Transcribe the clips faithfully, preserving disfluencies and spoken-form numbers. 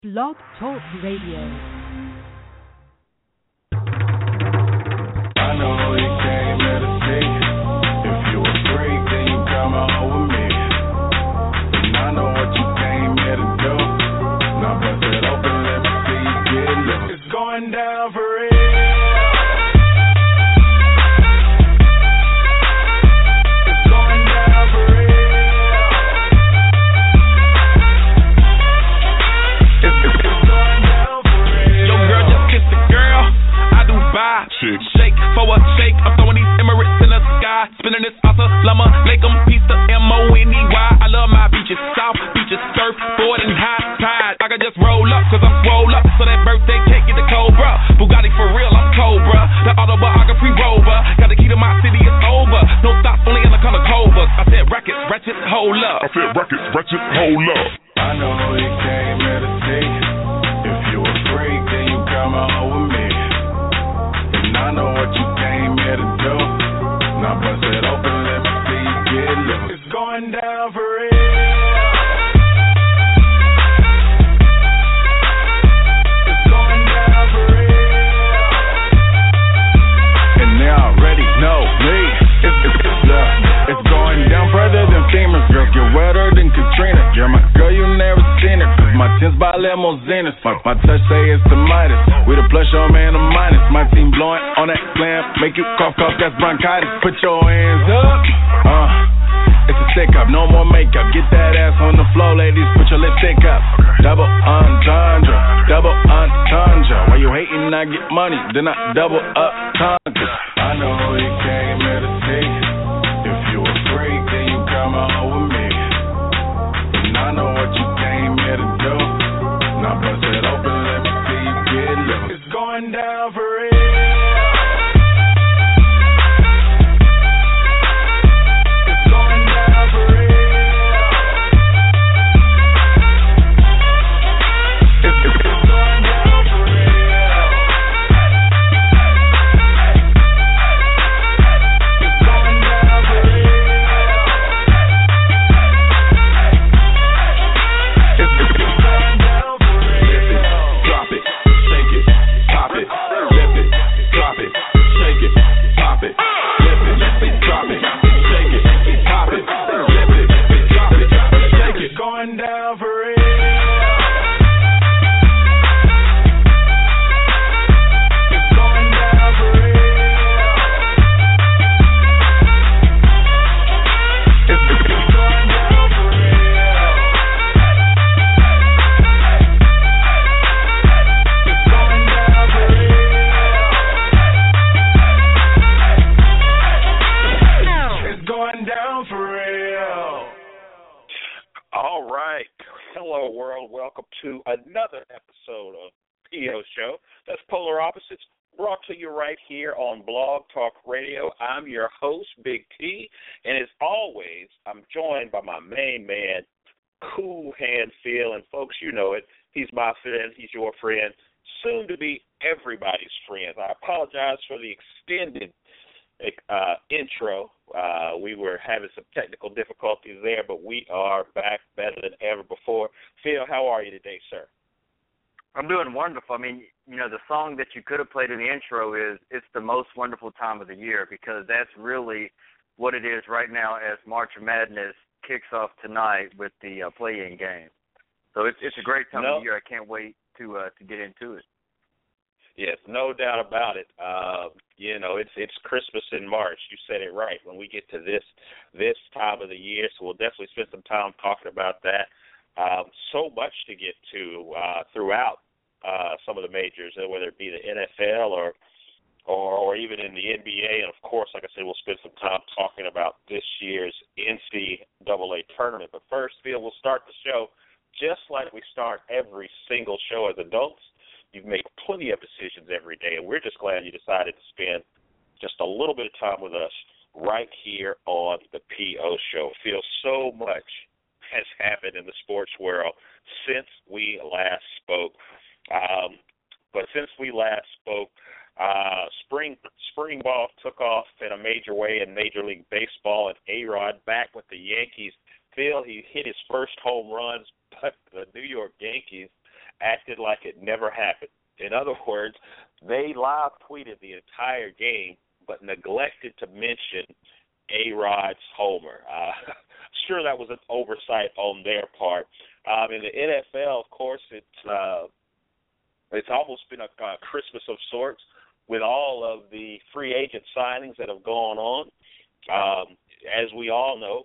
Blog Talk Radio. I know you came here to see. If you a freak, then you come out with me. And I know what you came here to do. Now bust it open, let me see you get loose. It's going down for real. It's going down for real. It's, it's, it's going down for real. Yo, girl, just kiss the girl. I do buy. Chick. Shake for a shake. I'm throwing these Emirates in the sky. Spinning this Asa Lama Lake 'em pizza M O N E Y. I love my beaches, south beaches, surfboard and high tide. I can just roll up, cause I'm swole up. So that birthday cake get the Cobra. Bugatti for real, I'm Cobra. The autobiography rover. Got the key to my city, it's over. No stop, only in the color Cobras. I said rackets, ratchet, hold up. I said rackets, ratchet, hold up. I know you came here to see. If you a freak, then you come out with me. And I know what you came here to do. Now bust it open, let me see you get loose. It's going down for real. It's going down for real. And they already know me. It's, it's, it's, uh, it's going down further than femurs. Girls get wetter than Katrina. You're my girl, you never seen her. Cause my tins by limousines. My, my touch say it's the Midas. We the plus your man a minus. My team blowing on that glam. Make you cough, cough, that's bronchitis. Put your hands up. Uh, it's a stick up, no more makeup. Get that ass on the floor, ladies. Put your lipstick up. Double entendre, double entendre. While you hating, I get money. Then I double up conquer. I know you came here to see. If you a freak, then you come out with me. And I know what you came here to do. Now bust it open, let me see you get loose. It's going down for real. It's going down for real. It's, it's, it's going down for real. It's going down for real. It's, it's, it's going down for real. Drop it, shake it, pop it, flip it, drop it, shake it, pop it, flip it, drop it, shake it, pop it, flip it, drop it, shake it. It's going down for real. It's going down for real. It's, it's, it's going down for real. It's going down for real. It's going down for real. All right. Hello, world. Welcome to another episode of P O Show. That's Polar Opposites, brought to you right here on Blog Talk Radio. I'm your host, Big T, and as always, I'm joined by my main man, Cool Hand Phil. And folks, you know it. He's my friend. He's your friend. Soon to be everybody's friend. I apologize for the extended uh, intro. Uh, we were having some technical difficulties there, but we are back better than ever before. Phil, how are you today, sir? I'm doing wonderful. I mean, you know, the song that you could have played in the intro is It's the Most Wonderful Time of the Year, because that's really what it is right now as March Madness kicks off tonight with the uh, play-in game. So it's it's a great time No. of the year. I can't wait to uh, to get into it. Yes, no doubt about it. Uh, you know, it's it's Christmas in March. You said it right. When we get to this this time of the year, so we'll definitely spend some time talking about that. Um, so much to get to uh, throughout uh, some of the majors, uh, whether it be the N F L or, or or even in the N B A. And of course, like I said, we'll spend some time talking about this year's N C double A tournament. But first, Phil, we'll start the show just like we start every single show as adults. You make plenty of decisions every day, and we're just glad you decided to spend just a little bit of time with us right here on the P O Show. Phil, so much has happened in the sports world since we last spoke. Um, but since we last spoke, uh, spring spring ball took off in a major way in Major League Baseball, and A-Rod back with the Yankees Phil, he hit his first home runs, but the New York Yankees at acted like it never happened. In other words, they live tweeted the entire game, but neglected to mention A-Rod's homer. Uh, sure, that was an oversight on their part. Um, in the N F L, of course, it's uh, it's almost been a, a Christmas of sorts with all of the free agent signings that have gone on. Um, as we all know,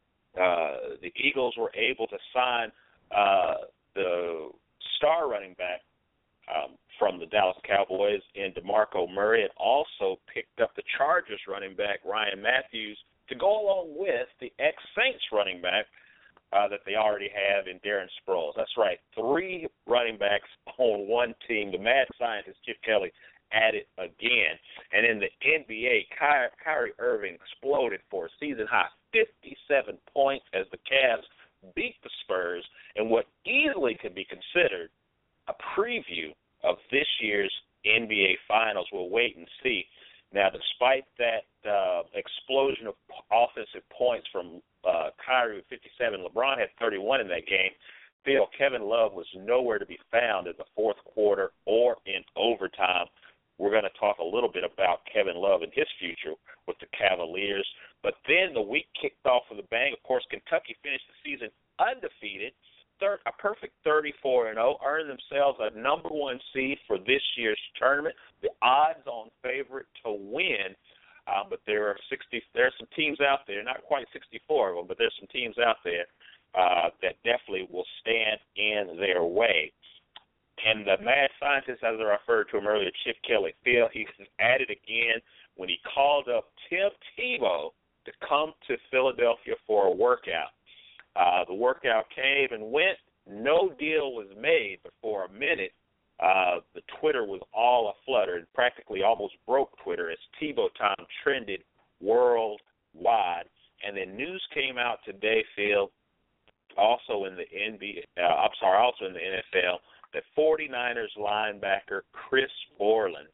uh, the Eagles were able to sign uh, the star running back um, from the Dallas Cowboys in DeMarco Murray, and also picked up the Chargers running back Ryan Matthews to go along with the ex-Saints running back uh, that they already have in Darren Sproles. That's right, three running backs on one team. The mad scientist Chip Kelly at it again. And in the N B A, Ky- Kyrie Irving exploded for a season-high fifty-seven points as the Cavs beat the Spurs in what easily could be considered a preview of this year's N B A Finals. We'll wait and see. Now, despite that uh, explosion of offensive points from uh, Kyrie with fifty-seven, LeBron had thirty-one in that game. Phil, Kevin Love was nowhere to be found in the fourth quarter or in overtime. We're going to talk a little bit about Kevin Love and his future with the Cavaliers. But then the week kicked off with a bang. Of course, Kentucky finished the season undefeated, third, a perfect thirty-four and oh, earned themselves a number one seed for this year's tournament, the odds-on favorite to win. Uh, but there are sixty. There are some teams out there, not quite sixty-four of them, but there's some teams out there uh, that definitely will stand in their way. And the mad scientist, as I referred to him earlier, Chip Kelly, Phil, he's at it again when he called up Tim Tebow to come to Philadelphia for a workout. Uh, the workout came and went. No deal was made, but for a minute, uh, the Twitter was all aflutter and practically almost broke Twitter as Tebow time trended worldwide. And then news came out today, Phil, also in the N B A, uh, I'm sorry, also in the N F L, that 49ers linebacker Chris Borland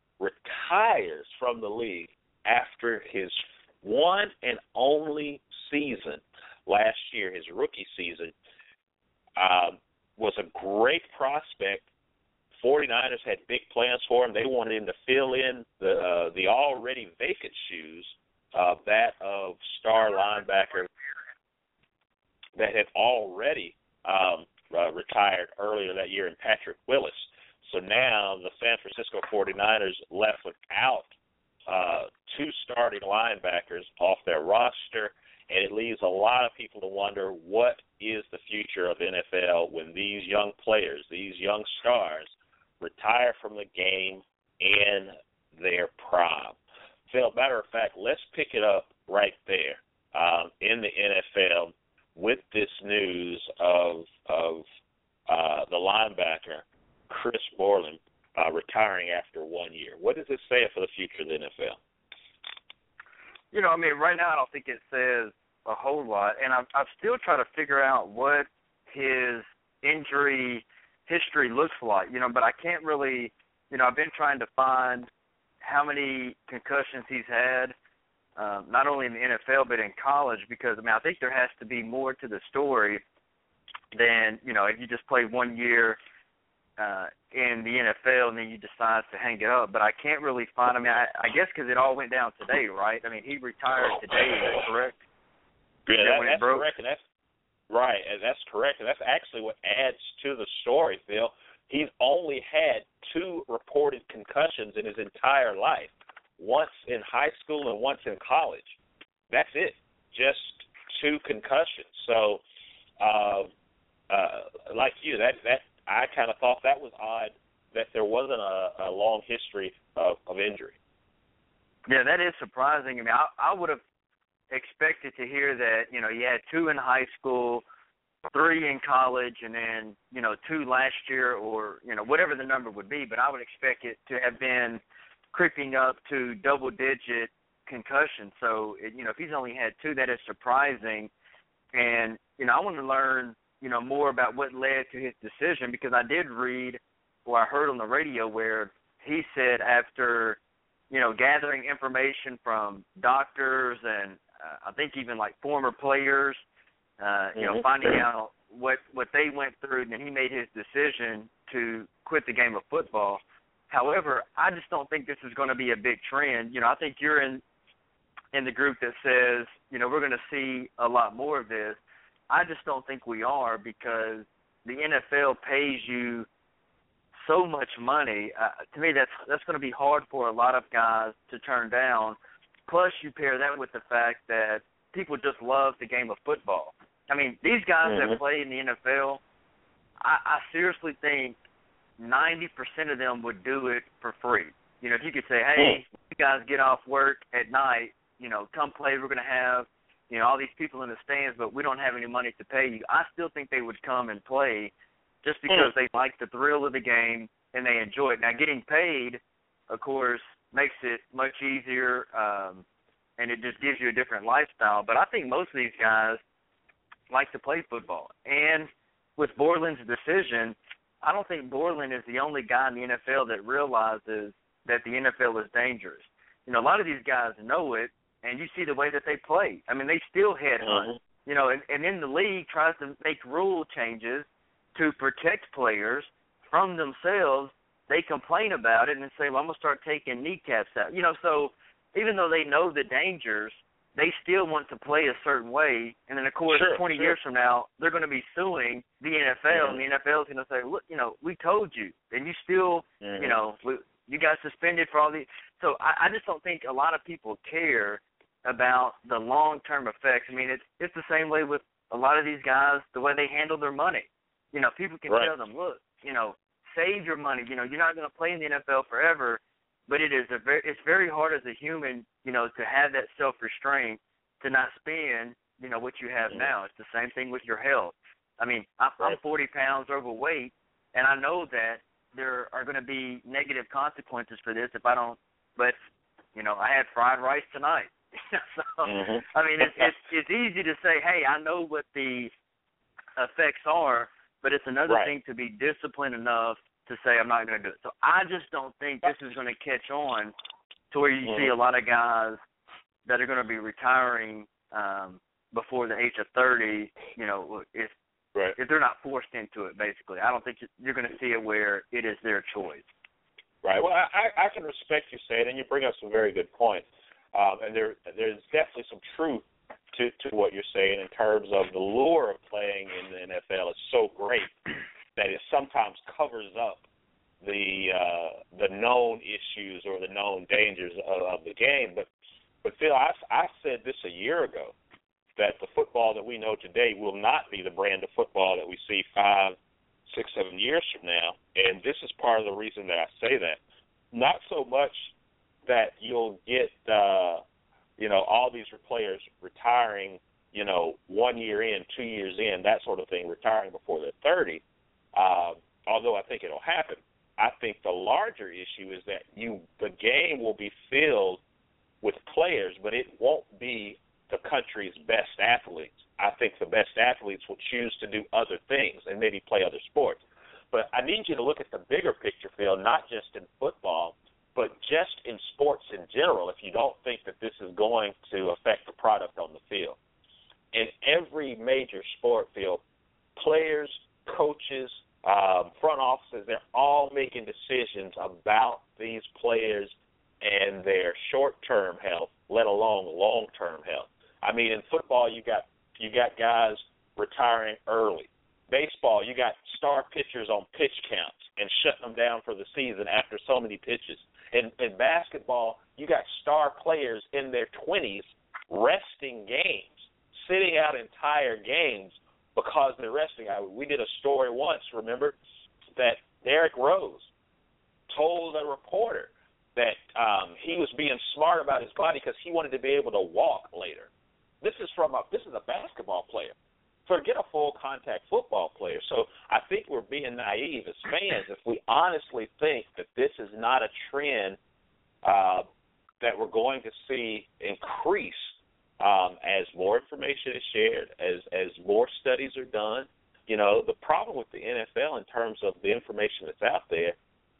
retires from the league after his one and only season last year, his rookie season. Um, was a great prospect. 49ers had big plans for him. They wanted him to fill in the uh, the already vacant shoes of that of star linebacker that had already um, uh, retired earlier that year in Patrick Willis. So now the San Francisco 49ers left without uh, two starting linebackers off their roster, and it leaves a lot of people to wonder what is the future of N F L when these young players, these young stars, retire from the game in their prime. Phil, matter of fact, let's pick it up right there um, in the N F L with this news of of uh, the linebacker Chris Borland uh, retiring after one year. What does it say for the future of the N F L? You know, I mean, right now I don't think it says a whole lot, and I'm, I'm still trying to figure out what his injury history looks like, you know, but I can't really, you know, I've been trying to find how many concussions he's had, um, not only in the N F L but in college, because, I mean, I think there has to be more to the story than, you know, if you just play one year uh, in the N F L and then you decide to hang it up. But I can't really find, I mean, I, I guess because it all went down today, right? I mean, he retired today, is that correct? Yeah, that, that that's correct, and that's right, and that's correct, and that's actually what adds to the story, Phil. He's only had two reported concussions in his entire life, once in high school and once in college. That's it, just two concussions. So, uh, uh, like you, that that I kind of thought that was odd that there wasn't a, a long history of, of injury. Yeah, that is surprising. I mean, I, I would have expected to hear that, you know, you had two in high school, three in college, and then, you know, two last year, or, you know, whatever the number would be. But I would expect it to have been creeping up to double-digit concussions. So, it, you know, if he's only had two, that is surprising. And, you know, I want to learn, you know, more about what led to his decision, because I did read, or I heard on the radio where he said after, you know, gathering information from doctors and uh, I think even like former players, uh, you know, finding out what, what they went through, and then he made his decision to quit the game of football. However, I just don't think this is going to be a big trend. You know, I think you're in in the group that says, you know, we're going to see a lot more of this. I just don't think we are, because the N F L pays you so much money. Uh, to me, that's that's going to be hard for a lot of guys to turn down. Plus, you pair that with the fact that people just love the game of football. I mean, these guys mm-hmm. that play in the N F L, I, I seriously think ninety percent of them would do it for free. You know, if you could say, hey, you guys get off work at night, you know, come play, we're going to have, you know, all these people in the stands, but we don't have any money to pay you. I still think they would come and play just because they like the thrill of the game and they enjoy it. Now, getting paid, of course, makes it much easier, um, and it just gives you a different lifestyle. But I think most of these guys like to play football. And with Borland's decision, I don't think Borland is the only guy in the N F L that realizes that the N F L is dangerous. You know, a lot of these guys know it, and you see the way that they play. I mean, they still headhunt. Mm-hmm. You know, and, and then the league tries to make rule changes to protect players from themselves. They complain about it and say, well, I'm going to start taking kneecaps out. You know, so even though they know the dangers, they still want to play a certain way. And then, of course, sure, twenty sure. years from now, they're going to be suing the N F L, mm-hmm. and the N F L is going to say, look, you know, we told you, and you still, mm-hmm. you know, we, you got suspended for all these. So I, I just don't think a lot of people care about the long-term effects. I mean, it's it's the same way with a lot of these guys, the way they handle their money. You know, people can right. tell them, look, you know, save your money. You know, you're not going to play in the N F L forever, but it is a very, it's very hard as a human, you know, to have that self-restraint, to not spend, you know, what you have mm-hmm. now. It's the same thing with your health. I mean, I'm, right. I'm forty pounds overweight, and I know that there are going to be negative consequences for this if I don't, but, you know, I had fried rice tonight. so, mm-hmm. I mean, it's, it's it's easy to say, hey, I know what the effects are, but it's another right. thing to be disciplined enough to say I'm not going to do it. So I just don't think this is going to catch on to where you mm-hmm. see a lot of guys that are going to be retiring um, before the age of thirty, you know, if right. if they're not forced into it, basically. I don't think you're going to see it where it is their choice. Right. Well, I, I can respect you saying, and you bring up some very good points. Um, and there, there's definitely some truth to, to what you're saying in terms of the lure of playing in the N F L is so great that it sometimes covers up the uh, the known issues or the known dangers of, of the game. But, but Phil, I, I said this a year ago, that the football that we know today will not be the brand of football that we see five, six, seven years from now. And this is part of the reason that I say that. Not so much that you'll get, uh, you know, all these players retiring, you know, one year in, two years in, that sort of thing, retiring before they're thirty, uh, although I think it'll happen. I think the larger issue is that you the game will be filled with players, but it won't be the country's best athletes. I think the best athletes will choose to do other things and maybe play other sports. But I need you to look at the bigger picture, Phil, not just in football, but just in sports in general, if you don't think that this is going to affect the product on the field. In every major sport field, players, coaches, um, front offices, they're all making decisions about these players and their short-term health, let alone long-term health. I mean, in football, you got you got guys retiring early. Baseball, you got star pitchers on pitch counts and shutting them down for the season after so many pitches. In, in basketball, you got star players in their twenties resting games, sitting out entire games because they're resting. I, we did a story once, remember, that Derrick Rose told a reporter that um, he was being smart about his body because he wanted to be able to walk later. This is from a this is a basketball player. Forget a full contact football player. So I think we're being naive as fans if we honestly think that this is not a trend uh, that we're going to see increase um, as more information is shared, as as more studies are done. You know, the problem with the N F L in terms of the information that's out there,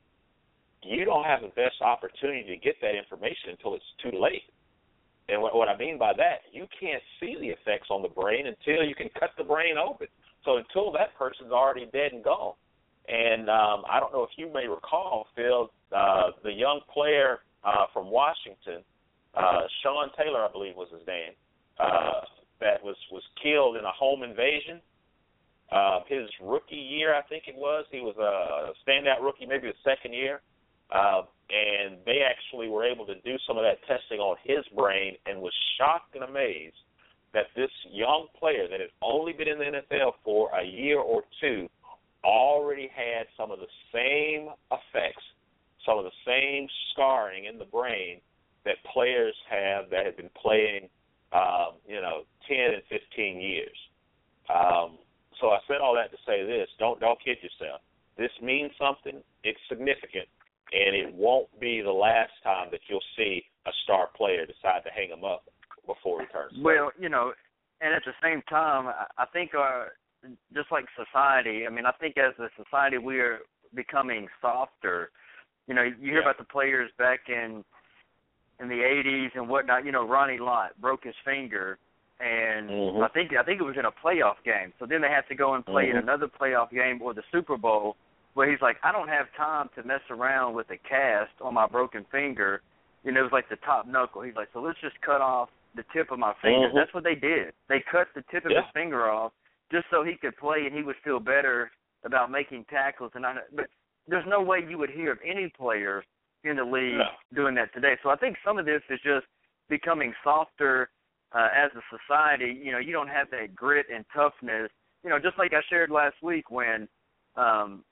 you don't have the best opportunity to get that information until it's too late. And what, what I mean by that, you can't see the effects on the brain until you can cut the brain open. So until that person's already dead and gone. And um, I don't know if you may recall, Phil, uh, the young player uh, from Washington, uh, Sean Taylor, I believe was his name, uh, that was, was killed in a home invasion. Uh, his rookie year, I think it was, he was a standout rookie, maybe his second year. Uh, and they actually were able to do some of that testing on his brain and was shocked and amazed that this young player that had only been in the N F L for a year or two already had some of the same effects, some of the same scarring in the brain that players have that have been playing, um, you know, ten and fifteen years. Um, so I said all that to say this: don't don't kid yourself. This means something. It's significant, and it won't be the last time that you'll see a star player decide to him him up before he turns. Well, you know, and at the same time, I think our just like society. I mean, I think as a society we are becoming softer. You know, you hear yeah. about the players back in in the eighties and whatnot. You know, Ronnie Lott broke his finger, and mm-hmm. I think I think it was in a playoff game. So then they had to go and play mm-hmm. in another playoff game or the Super Bowl, where he's like, I don't have time to mess around with a cast on my broken finger. You know, it was like the top knuckle. He's like, so let's just cut off the tip of my finger. Mm-hmm. That's what they did. They cut the tip of yeah. his finger off just so he could play and he would feel better about making tackles. And I, but there's no way you would hear of any player in the league no. doing that today. So I think some of this is just becoming softer uh, as a society. You know, you don't have that grit and toughness. You know, just like I shared last week when um,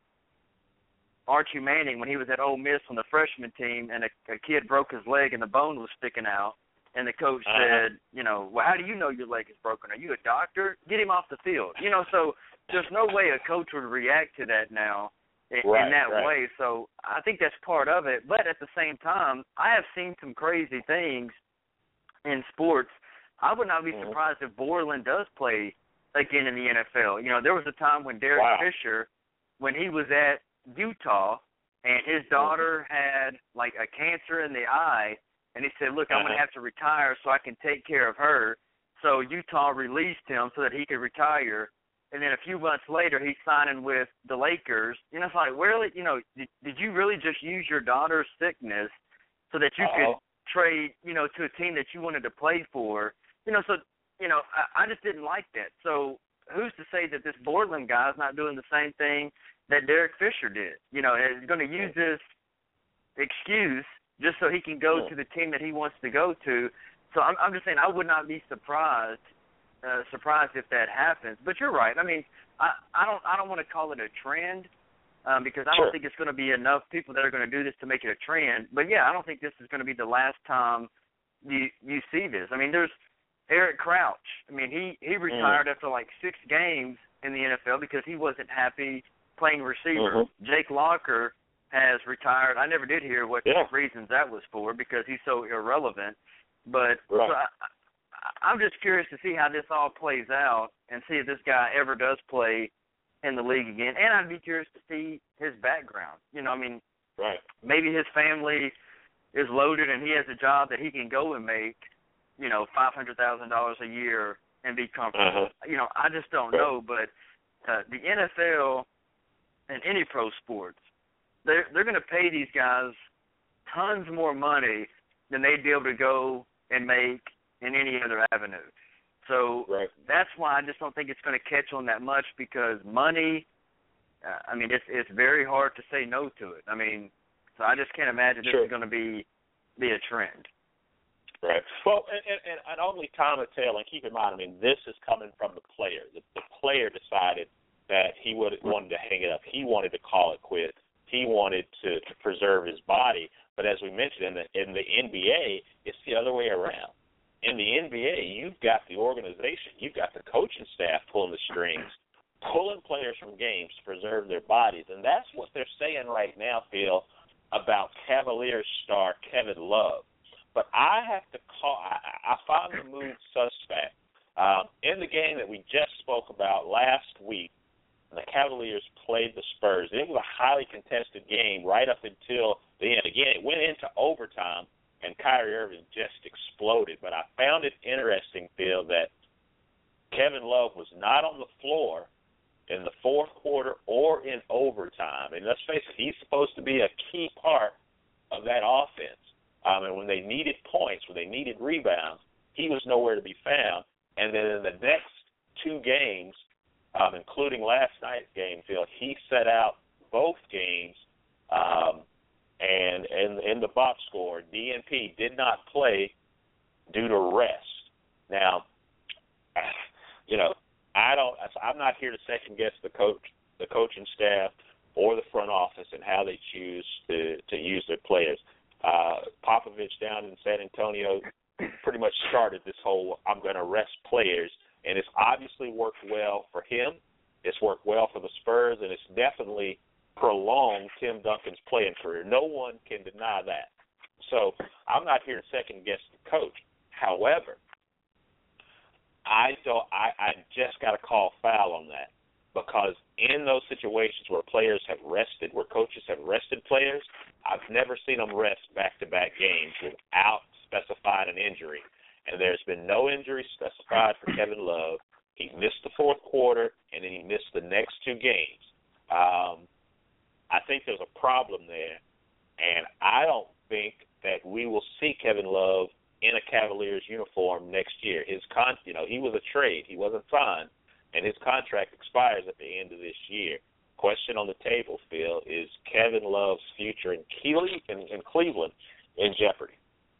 Archie Manning, when he was at Ole Miss on the freshman team, and a, a kid broke his leg and the bone was sticking out, and the coach uh-huh. said, you know, well, how do you know your leg is broken? Are you a doctor? Get him off the field. You know, so there's no way a coach would react to that now in, right, in that right. way. So I think that's part of it. But at the same time, I have seen some crazy things in sports. I would not be mm-hmm. surprised if Borland does play again in the N F L. You know, there was a time when Derek wow. Fisher, when he was at Utah, and his daughter had like a cancer in the eye, and he said, look, I'm uh-huh. going to have to retire so I can take care of her. So Utah released him so that he could retire. And then a few months later, he's signing with the Lakers. You know, it's like, really, you know, did, did you really just use your daughter's sickness so that you Uh-oh. could trade, you know, to a team that you wanted to play for? You know, so, you know, I, I just didn't like that. So who's to say that this Borland guy is not doing the same thing that Derek Fisher did? You know, and he's going to use this excuse just so he can go yeah. to the team that he wants to go to. So I'm, I'm just saying I would not be surprised uh, surprised if that happens. But you're right. I mean, I, I don't I don't want to call it a trend um, because I sure. don't think it's going to be enough people that are going to do this to make it a trend. But, yeah, I don't think this is going to be the last time you you see this. I mean, there's Eric Crouch. I mean, he, he retired mm. after like six games in the N F L because he wasn't happy playing receiver. Mm-hmm. Jake Locker has retired. I never did hear what yeah. reasons that was for because he's so irrelevant. But right. so I, I, I'm just curious to see how this all plays out and see if this guy ever does play in the league again. And I'd be curious to see his background. You know, I mean, right. maybe his family is loaded and he has a job that he can go and make, you know, five hundred thousand dollars a year and be comfortable. Uh-huh. You know, I just don't right. know. But uh, the N F L and any pro sports, they're, they're going to pay these guys tons more money than they'd be able to go and make in any other avenue. So right. that's why I just don't think it's going to catch on that much because money, uh, I mean, it's it's very hard to say no to it. I mean, so I just can't imagine this sure. is going to be be a trend. Right. Well, and, and, and only time will tell, and keep in mind, I mean, this is coming from the player. The, the player decided that he would wanted to hang it up. He wanted to call it quits. He wanted to, to preserve his body. But as we mentioned, in the in the N B A, it's the other way around. In the N B A, you've got the organization, you've got the coaching staff pulling the strings, pulling players from games to preserve their bodies. And that's what they're saying right now, Phil, about Cavaliers star Kevin Love. But I have to call, I, I find the move suspect. Uh, in the game that we just spoke about last week, the Cavaliers played the Spurs. It was a highly contested game right up until the end. Again, it went into overtime, and Kyrie Irving just exploded. But I found it interesting, Phil, that Kevin Love was not on the floor in the fourth quarter or in overtime. And let's face it, he's supposed to be a key part of that offense. Um, and when they needed points, when they needed rebounds, he was nowhere to be found. And then in the next two games, um, including last night's game, Phil, he set out both games. Um, and in, in the box score, D N P did not play due to rest. Now, you know, I don't. I'm not here to second guess the coach, the coaching staff, or the front office and how they choose to to use their players. Uh, Popovich down in San Antonio pretty much started this whole "I'm going to rest players," and it's obviously worked well for him. It's worked well for the Spurs, and it's definitely prolonged Tim Duncan's playing career. No one can deny that. So I'm not here to second guess the coach. However, I don't. I, I just got to call foul on that, because in those situations where players have rested, where coaches have rested players, I've never seen them rest back-to-back games without specifying an injury. And there's been no injury specified for Kevin Love. He missed the fourth quarter, and then he missed the next two games. Um, I think there's a problem there, and I don't think that we will see Kevin Love in a Cavaliers uniform next year. His con, you know, he was a trade. He wasn't signed, and his contract expires at the end of this year. Question on the table, Phil, is Kevin Love's future in Keeley in, in Cleveland in jeopardy?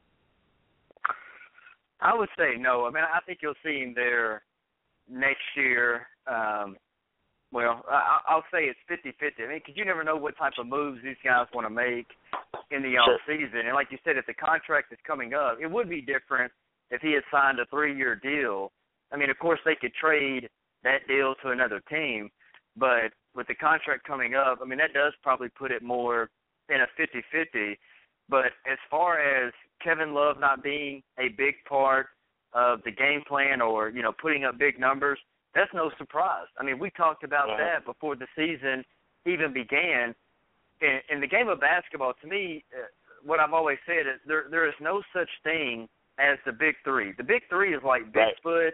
I would say no. I mean, I think you'll see him there next year. Um, well, I, I'll say it's fifty-fifty. I mean, because you never know what type of moves these guys want to make in the Sure. off season. And like you said, if the contract is coming up, it would be different if he had signed a three-year deal. I mean, of course, they could trade that deal to another team, but with the contract coming up, I mean, that does probably put it more in a fifty-fifty. But as far as Kevin Love not being a big part of the game plan or, you know, putting up big numbers, that's no surprise. I mean, we talked about Uh-huh. that before the season even began. In, in the game of basketball, to me, uh, what I've always said is there there is no such thing as the big three. The big three is like Right. Bigfoot,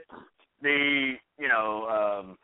the, you know, um,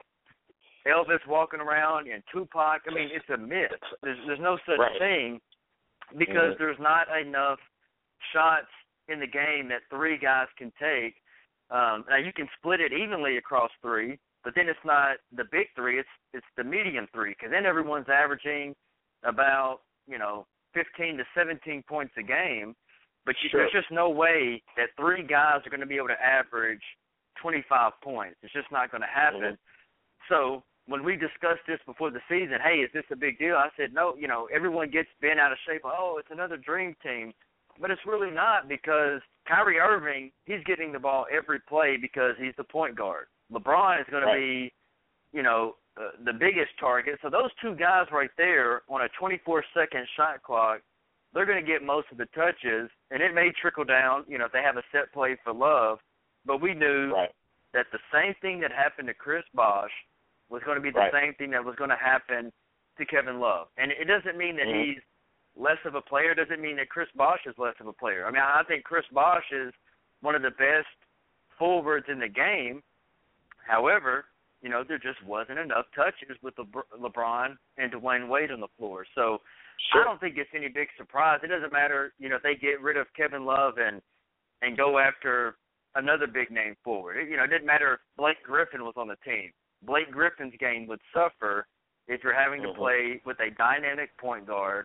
Elvis walking around, and Tupac. I mean, it's a myth. There's, there's no such Right. thing because Mhm. there's not enough shots in the game that three guys can take. Um, now, you can split it evenly across three, but then it's not the big three. It's it's the medium three, because then everyone's averaging about, you know, fifteen to seventeen points a game. But you, Sure. there's just no way that three guys are going to be able to average twenty-five points. It's just not going to happen. Mhm. So when we discussed this before the season, hey, is this a big deal? I said, no, you know, everyone gets bent out of shape. Oh, it's another dream team. But it's really not, because Kyrie Irving, he's getting the ball every play because he's the point guard. LeBron is going Right. to be, you know, uh, the biggest target. So those two guys right there on a twenty-four second shot clock, they're going to get most of the touches, and it may trickle down, you know, if they have a set play for Love. But we knew Right. that the same thing that happened to Chris Bosh was going to be the Right. same thing that was going to happen to Kevin Love. And it doesn't mean that Mhm. he's less of a player. It doesn't mean that Chris Bosh is less of a player. I mean, I think Chris Bosh is one of the best forwards in the game. However, you know, there just wasn't enough touches with LeBr- LeBron and Dwayne Wade on the floor. So Sure. I don't think it's any big surprise. It doesn't matter, you know, if they get rid of Kevin Love and and go after another big name forward. It, you know, it didn't matter if Blake Griffin was on the team. Blake Griffin's game would suffer if you're having Mhm. to play with a dynamic point guard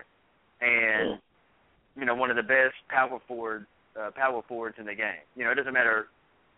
and Mhm. you know, one of the best power forward uh, power forwards in the game. You know, it doesn't matter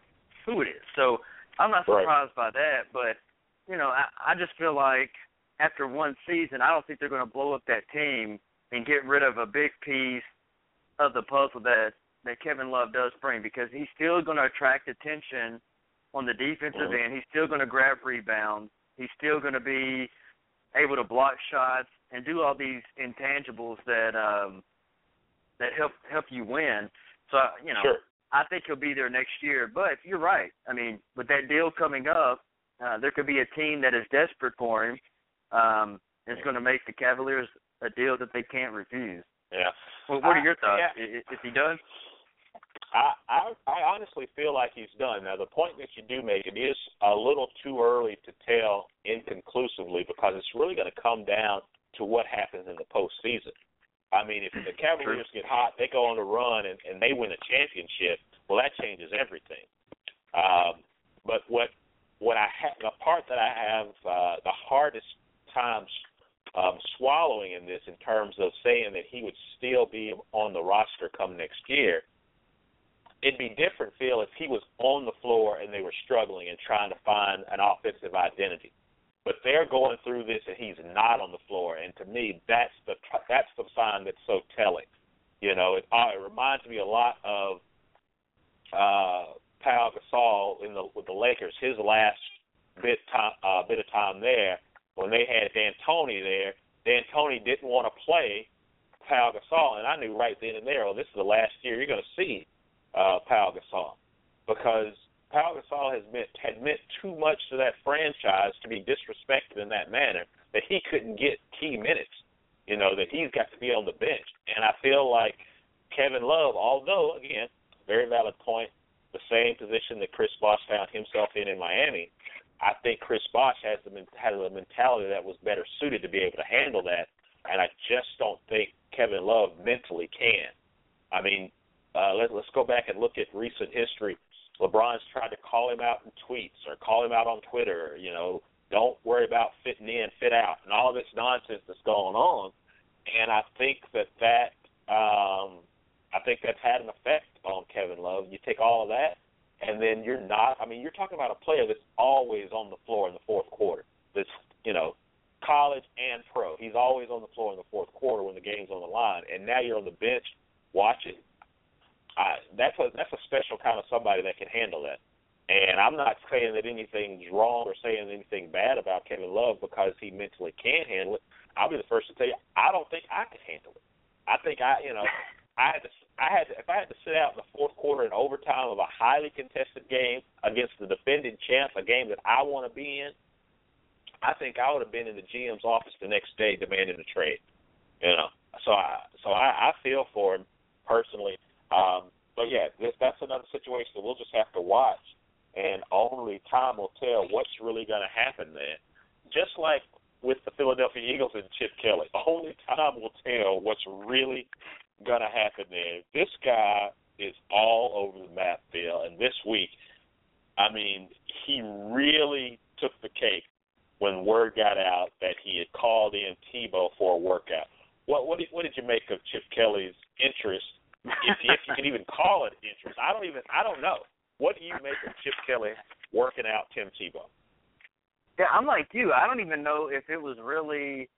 who it is. So I'm not Right. surprised by that, but you know, I, I just feel like after one season, I don't think they're going to blow up that team and get rid of a big piece of the puzzle that, that Kevin Love does bring, because he's still going to attract attention on the defensive Mhm. end. He's still going to grab rebounds. He's still going to be able to block shots and do all these intangibles that um, that help help you win. So, you know, Sure. I think he'll be there next year. But you're right. I mean, with that deal coming up, uh, there could be a team that is desperate for him. Um, it's going to make the Cavaliers a deal that they can't refuse. Yeah. Well, what are I- your thoughts? yeah. Is, is he done? I, I I honestly feel like he's done. Now, the point that you do make, it is a little too early to tell inconclusively because it's really going to come down to what happens in the postseason. I mean, if the Cavaliers get hot, they go on a run, and, and they win a championship, well, that changes everything. Um, but what what I ha- the part that I have uh, the hardest time um, swallowing in this in terms of saying that he would still be on the roster come next year, it'd be different, Phil, if he was on the floor and they were struggling and trying to find an offensive identity. But they're going through this and he's not on the floor, and to me, that's the that's the sign that's so telling. You know, it, uh, it reminds me a lot of uh, Pau Gasol in the with the Lakers. His last bit time uh, bit of time there, when they had D'Antoni there, D'Antoni didn't want to play Pau Gasol, and I knew right then and there, well, this is the last year you're going to see Uh, Pau Gasol, because Pau Gasol has meant had meant too much to that franchise to be disrespected in that manner that he couldn't get key minutes. You know, that he's got to be on the bench, and I feel like Kevin Love, although again, very valid point, the same position that Chris Bosh found himself in in Miami, I think Chris Bosh has the had a mentality that was better suited to be able to handle that, and I just don't think Kevin Love mentally can. I mean. Uh, let, let's go back and look at recent history. LeBron's tried to call him out in tweets or call him out on Twitter, you know, don't worry about fitting in, fit out, and all this nonsense that's going on. And I think that that um, I think that's had an effect on Kevin Love. You take all of that, and then you're not – I mean, you're talking about a player that's always on the floor in the fourth quarter. That's, you know, college and pro. He's always on the floor in the fourth quarter when the game's on the line. And now you're on the bench watching. I, that's a that's a special kind of somebody that can handle that. And I'm not saying that anything's wrong or saying anything bad about Kevin Love because he mentally can handle it. I'll be the first to tell you, I don't think I could handle it. I think I, you know, I had to, I had to, if I had to sit out in the fourth quarter in overtime of a highly contested game against the defending champ, a game that I want to be in, I think I would have been in the G M's office the next day demanding a trade. You know, so I, so I, I feel for him personally. Um, but, yeah, this, that's another situation that we'll just have to watch, and only time will tell what's really going to happen there. Just like with the Philadelphia Eagles and Chip Kelly, only time will tell what's really going to happen there. This guy is all over the map, Phil, and this week, I mean, he really took the cake when word got out that he had called in Tebow for a workout. What, what, did, what did you make of Chip Kelly's interest? If, if you can even call it interest, I don't even. I don't know. What do you make of Chip Kelly working out Tim Tebow? Yeah, I'm like you. I don't even know if it was really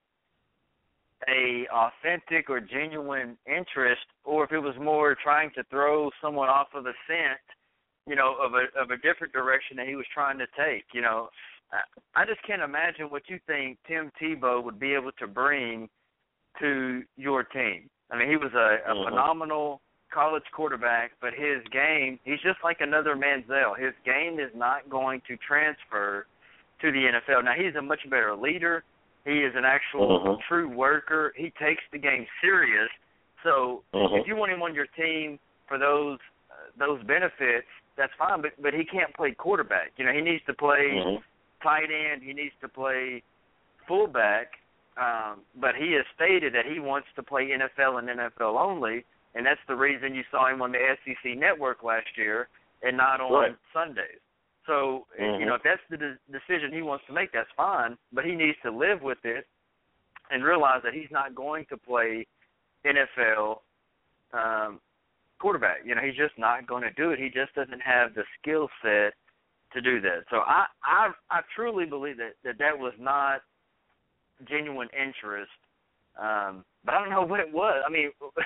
a authentic or genuine interest, or if it was more trying to throw someone off of the scent, you know, of a of a different direction that he was trying to take. You know, I, I just can't imagine what you think Tim Tebow would be able to bring to your team. I mean, he was a, a mm-hmm. phenomenal college quarterback, but his game, he's just like another Manziel. His game is not going to transfer to the N F L. Now, he's a much better leader. He is an actual mm-hmm. true worker. He takes the game serious. So mm-hmm. if you want him on your team for those uh, those benefits, that's fine, but, but he can't play quarterback. You know, he needs to play mm-hmm. tight end. He needs to play fullback. Um, but he has stated that he wants to play N F L and N F L only, and that's the reason you saw him on the S E C network last year and not on right. Sundays. So, mm-hmm. you know, if that's the de- decision he wants to make, that's fine, but he needs to live with it and realize that he's not going to play N F L um, quarterback. You know, he's just not going to do it. He just doesn't have the skill set to do that. So I I, I truly believe that, that that was not genuine interest, um, but I don't know what it was. I mean,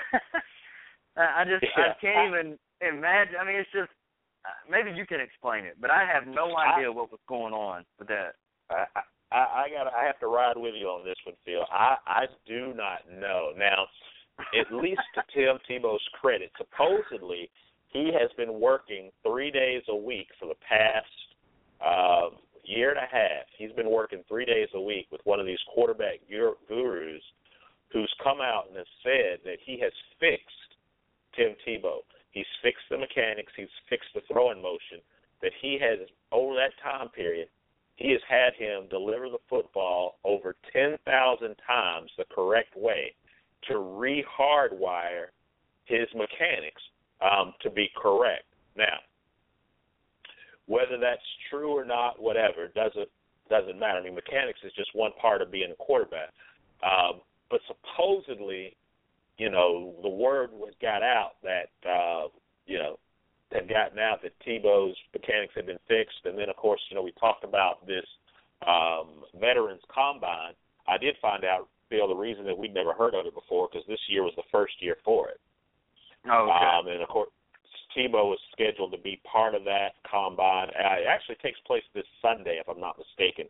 I just yeah. I can't even imagine. I mean, it's just maybe you can explain it, but I have no idea I, what was going on with that. I, I, I got I have to ride with you on this one, Phil. I I do not know. Now, at least to Tim Tebow's credit, supposedly he has been working three days a week for the past. Uh, year and a half, he's been working three days a week with one of these quarterback gurus who's come out and has said that he has fixed Tim Tebow. he's fixed the mechanics, he's fixed the throwing motion, that he has, over that time period, he has had him deliver the football over ten thousand times the correct way to re-hardwire his mechanics um, to be correct. Now, whether that's true or not, whatever, doesn't doesn't matter. I mean, mechanics is just one part of being a quarterback. Um, but supposedly, you know, the word was got out that, uh, you know, had gotten out that Tebow's mechanics had been fixed. And then, of course, you know, we talked about this um, Veterans Combine. I did find out, Bill, the reason that we'd never heard of it before, because this year was the first year for it. Oh, okay. Um, and, of course, Tebow was scheduled to be part of that combine. Uh, it actually takes place this Sunday, if I'm not mistaken.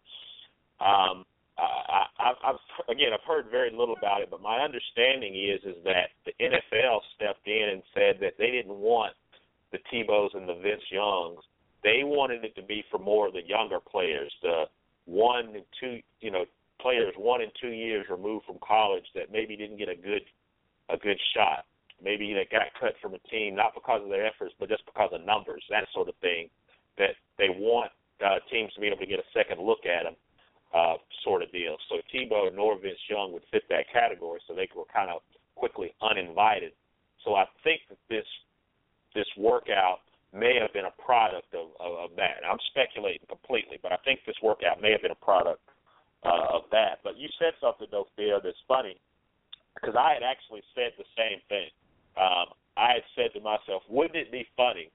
Um, I, I, I've again, I've heard very little about it, but my understanding is is that the N F L stepped in and said that they didn't want the Tebows and the Vince Youngs. They wanted it to be for more of the younger players, the one and two, you know, players one and two years removed from college that maybe didn't get a good a good shot. Maybe they got cut from a team, not because of their efforts, but just because of numbers, that sort of thing, that they want uh, teams to be able to get a second look at them, uh, sort of deal. So Tebow nor Vince Young would fit that category, so they were kind of quickly uninvited. So I think that this this workout may have been a product of, of, of that. And I'm speculating completely, but I think this workout may have been a product uh, of that. But you said something, though, Phil, that's funny, because I had actually said the same thing. Um, I had said to myself, wouldn't it be funny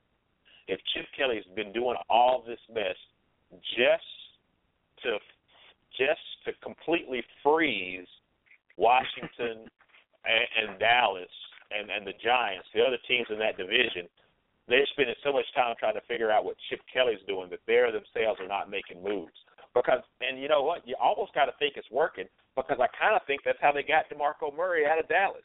if Chip Kelly's been doing all this mess just to just to completely freeze Washington and, and Dallas and, and the Giants, the other teams in that division? They're spending so much time trying to figure out what Chip Kelly's doing that they themselves are not making moves. Because, and you know what, you almost got to think it's working, because I kind of think that's how they got DeMarco Murray out of Dallas.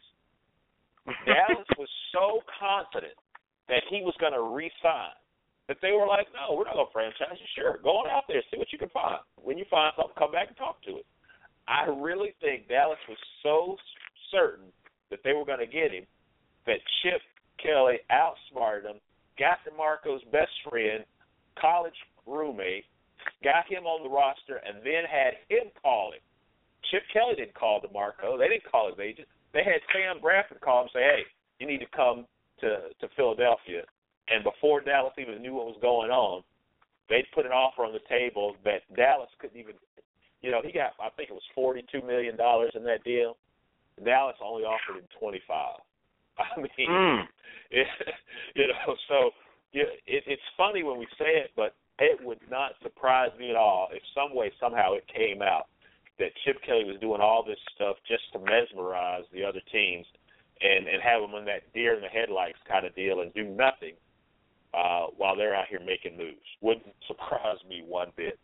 Dallas was so confident that he was going to re-sign that they were like, no, we're not going to franchise you. Sure, go on out there, see what you can find. When you find something, come back and talk to it. I really think Dallas was so certain that they were going to get him that Chip Kelly outsmarted him, got DeMarco's best friend, college roommate, got him on the roster, and then had him call him. Chip Kelly didn't call DeMarco. They didn't call his agent. They had Sam Bradford call him and say, hey, you need to come to, to Philadelphia. And before Dallas even knew what was going on, they'd put an offer on the table that Dallas couldn't even, you know, he got, I think it was forty-two million dollars in that deal. Dallas only offered him twenty-five. I mean, mm. it, you know, so it, it, it's funny when we say it, but it would not surprise me at all if some way, somehow it came out that Chip Kelly was doing all this stuff just to mesmerize the other teams and, and have them in that deer in the headlights kind of deal and do nothing uh, while they're out here making moves. Wouldn't surprise me one bit.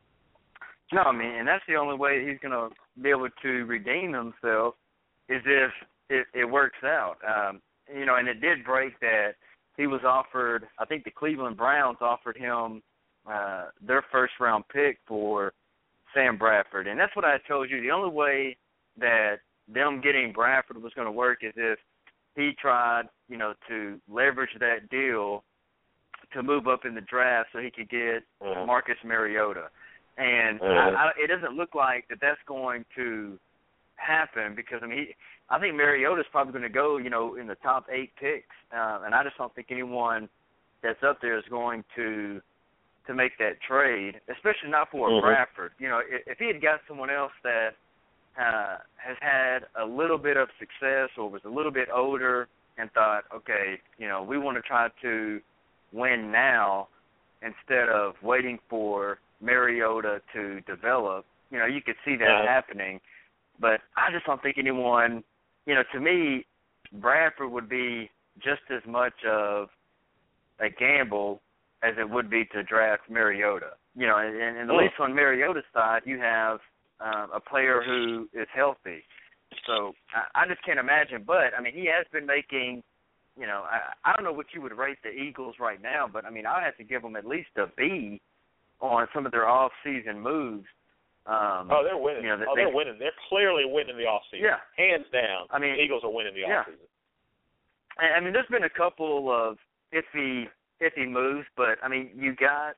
No, I mean, and that's the only way he's going to be able to redeem himself is if it, it works out. Um, you know, and it did break that he was offered, I think the Cleveland Browns offered him uh, their first-round pick for Sam Bradford. And that's what I told you. The only way that them getting Bradford was going to work is if he tried, you know, to leverage that deal to move up in the draft so he could get uh-huh. Marcus Mariota. And uh-huh. I, I, it doesn't look like that that's going to happen because, I mean, he, I think Mariota's probably going to go, you know, in the top eight picks. Uh, and I just don't think anyone that's up there is going to to make that trade, especially not for mm-hmm. Bradford. You know, if, if he had got someone else that uh, has had a little bit of success or was a little bit older and thought, okay, you know, we want to try to win now instead of waiting for Mariota to develop, you know, you could see that uh-huh. happening. But I just don't think anyone, you know, to me, Bradford would be just as much of a gamble as it would be to draft Mariota. You know, and, and at least on Mariota's side, you have uh, a player who is healthy. So I, I just can't imagine. But, I mean, he has been making, you know, I, I don't know what you would rate the Eagles right now, but, I mean, I have to give them at least a B on some of their off-season moves. Um, oh, they're winning. You know, oh, they, they're winning. They're clearly winning the offseason. Yeah. Hands down. I mean, the Eagles are winning the yeah. offseason. I mean, there's been a couple of iffy, iffy moves, but I mean, you got,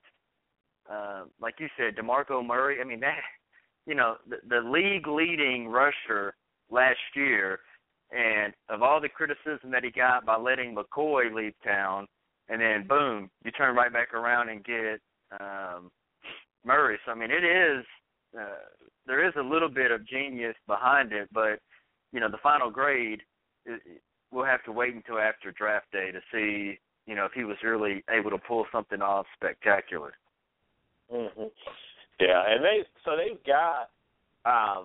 uh, like you said, DeMarco Murray. I mean, that, you know, the, the league leading rusher last year, and of all the criticism that he got by letting McCoy leave town, and then boom, you turn right back around and get um, Murray. So I mean, it is uh, there is a little bit of genius behind it, but you know, the final grade, it, we'll have to wait until after draft day to see, you know, if he was really able to pull something off spectacular. Mm-hmm. Yeah, and they so they've got um,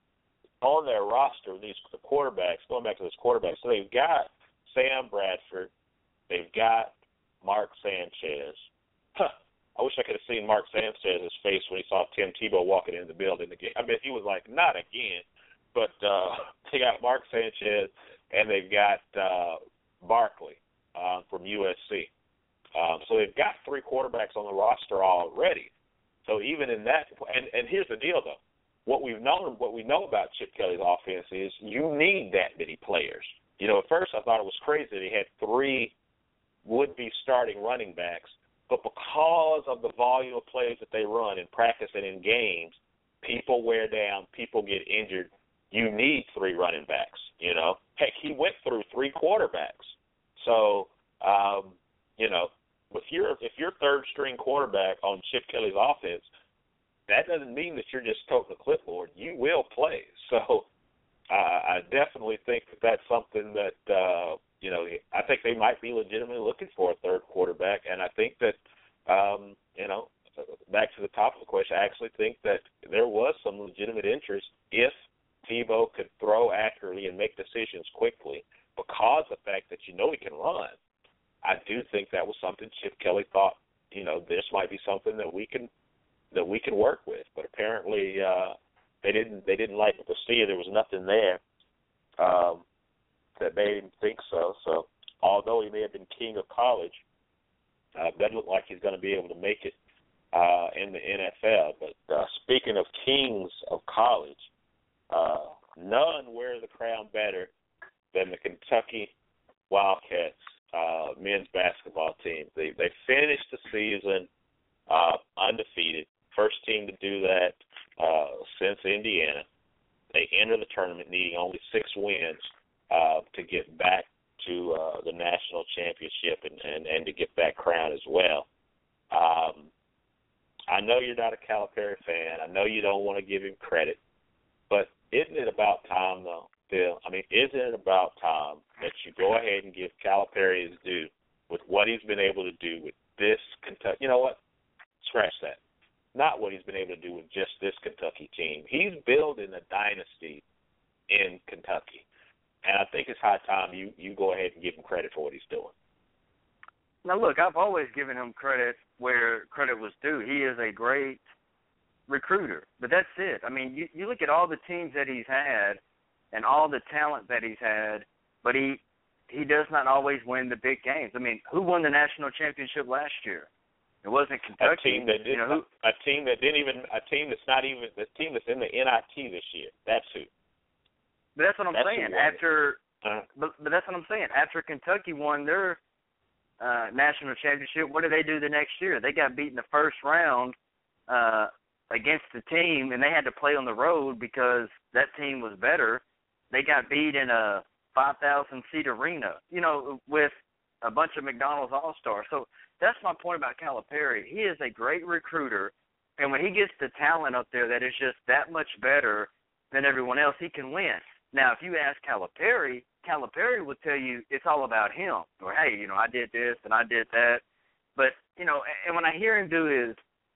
on their roster these the quarterbacks, going back to those quarterbacks, so they've got Sam Bradford, they've got Mark Sanchez. Huh. I wish I could have seen Mark Sanchez's face when he saw Tim Tebow walking in the building again. I mean, he was like, not again. But uh, they got Mark Sanchez, and they've got uh, Barkley uh, from U S C. Um, so they've got three quarterbacks on the roster already. So even in that, and, and here's the deal, though. What we've known, what we know about Chip Kelly's offense is you need that many players. You know, at first I thought it was crazy that he had three would-be starting running backs, but because of the volume of plays that they run in practice and in games, people wear down, people get injured. You need three running backs, you know. Heck, he went through three quarterbacks. So, um, you know, if you're if you're third string quarterback on Chip Kelly's offense, that doesn't mean that you're just toting the clipboard. You will play. So uh, I definitely think that that's something that, uh, you know, I think they might be legitimately looking for a third quarterback. And I think that, um, you know, back to the top of the question, I actually think that there was some legitimate interest if Tebow could throw accurately and make decisions quickly because of the fact that you know he can run. I do think that was something Chip Kelly thought, you know, this might be something that we can that we can work with. But apparently uh, they didn't they didn't like to see it. There was nothing there um, that made him think so. So although he may have been king of college, uh, it doesn't look like he's going to be able to make it uh, in the N F L. But uh, speaking of kings of college, uh, none wear the crown better than the Kentucky Wildcats uh, men's basketball team. They they finished the season uh, undefeated, first team to do that uh, since Indiana. They enter the tournament needing only six wins uh, to get back to uh, the national championship and, and, and to get that crown as well. Um, I know you're not a Calipari fan. I know you don't want to give him credit. But isn't it about time, though, Phil? I mean, isn't it about time that you go ahead and give Calipari his due with what he's been able to do with this Kentucky? You know what? Scratch that. Not what he's been able to do with just this Kentucky team. He's building a dynasty in Kentucky. And I think it's high time you, you go ahead and give him credit for what he's doing. Now, look, I've always given him credit where credit was due. He is a great recruiter, but that's it. I mean, you, you look at all the teams that he's had and all the talent that he's had, but he he does not always win the big games. I mean, who won the national championship last year? It wasn't Kentucky. A team that did, you know, who, a team that didn't even a team that's not even the team that's in the N I T this year. That's who. But that's what I'm that's saying. After, uh-huh. but, but that's what I'm saying. After Kentucky won their uh, national championship, what did they do the next year? They got beat in the first round uh, against the team, and they had to play on the road because that team was better. They got beat in a five thousand seat arena, you know, with a bunch of McDonald's All-Stars. So that's my point about Calipari. He is a great recruiter, and when he gets the talent up there that is just that much better than everyone else, he can win. Now, if you ask Calipari, Calipari will tell you it's all about him. Or, hey, you know, I did this and I did that. But, you know, and when I hear him do his,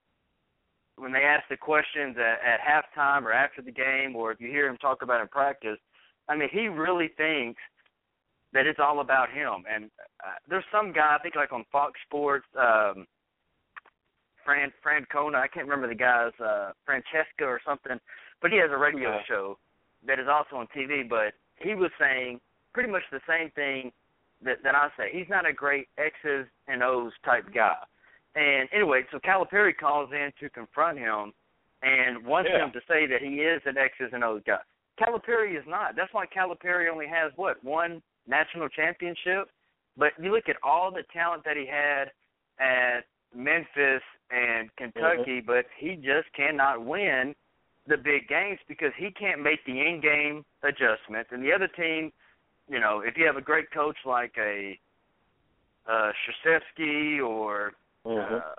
when they ask the questions at, at halftime or after the game, or if you hear him talk about it in practice, I mean, he really thinks that it's all about him. And uh, there's some guy, I think like on Fox Sports, um, Fran Francona, I can't remember the guy's, uh, Francesca or something, but he has a radio uh, show that is also on T V. But he was saying pretty much the same thing that, that I say. He's not a great X's and O's type guy. And anyway, so Calipari calls in to confront him and wants yeah. him to say that he is an X's and O's guy. Calipari is not. That's why Calipari only has, what, one national championship, but you look at all the talent that he had at Memphis and Kentucky, mm-hmm. but he just cannot win the big games because he can't make the in-game adjustments. And the other team, you know, if you have a great coach like a uh, Krzyzewski or, mm-hmm. uh,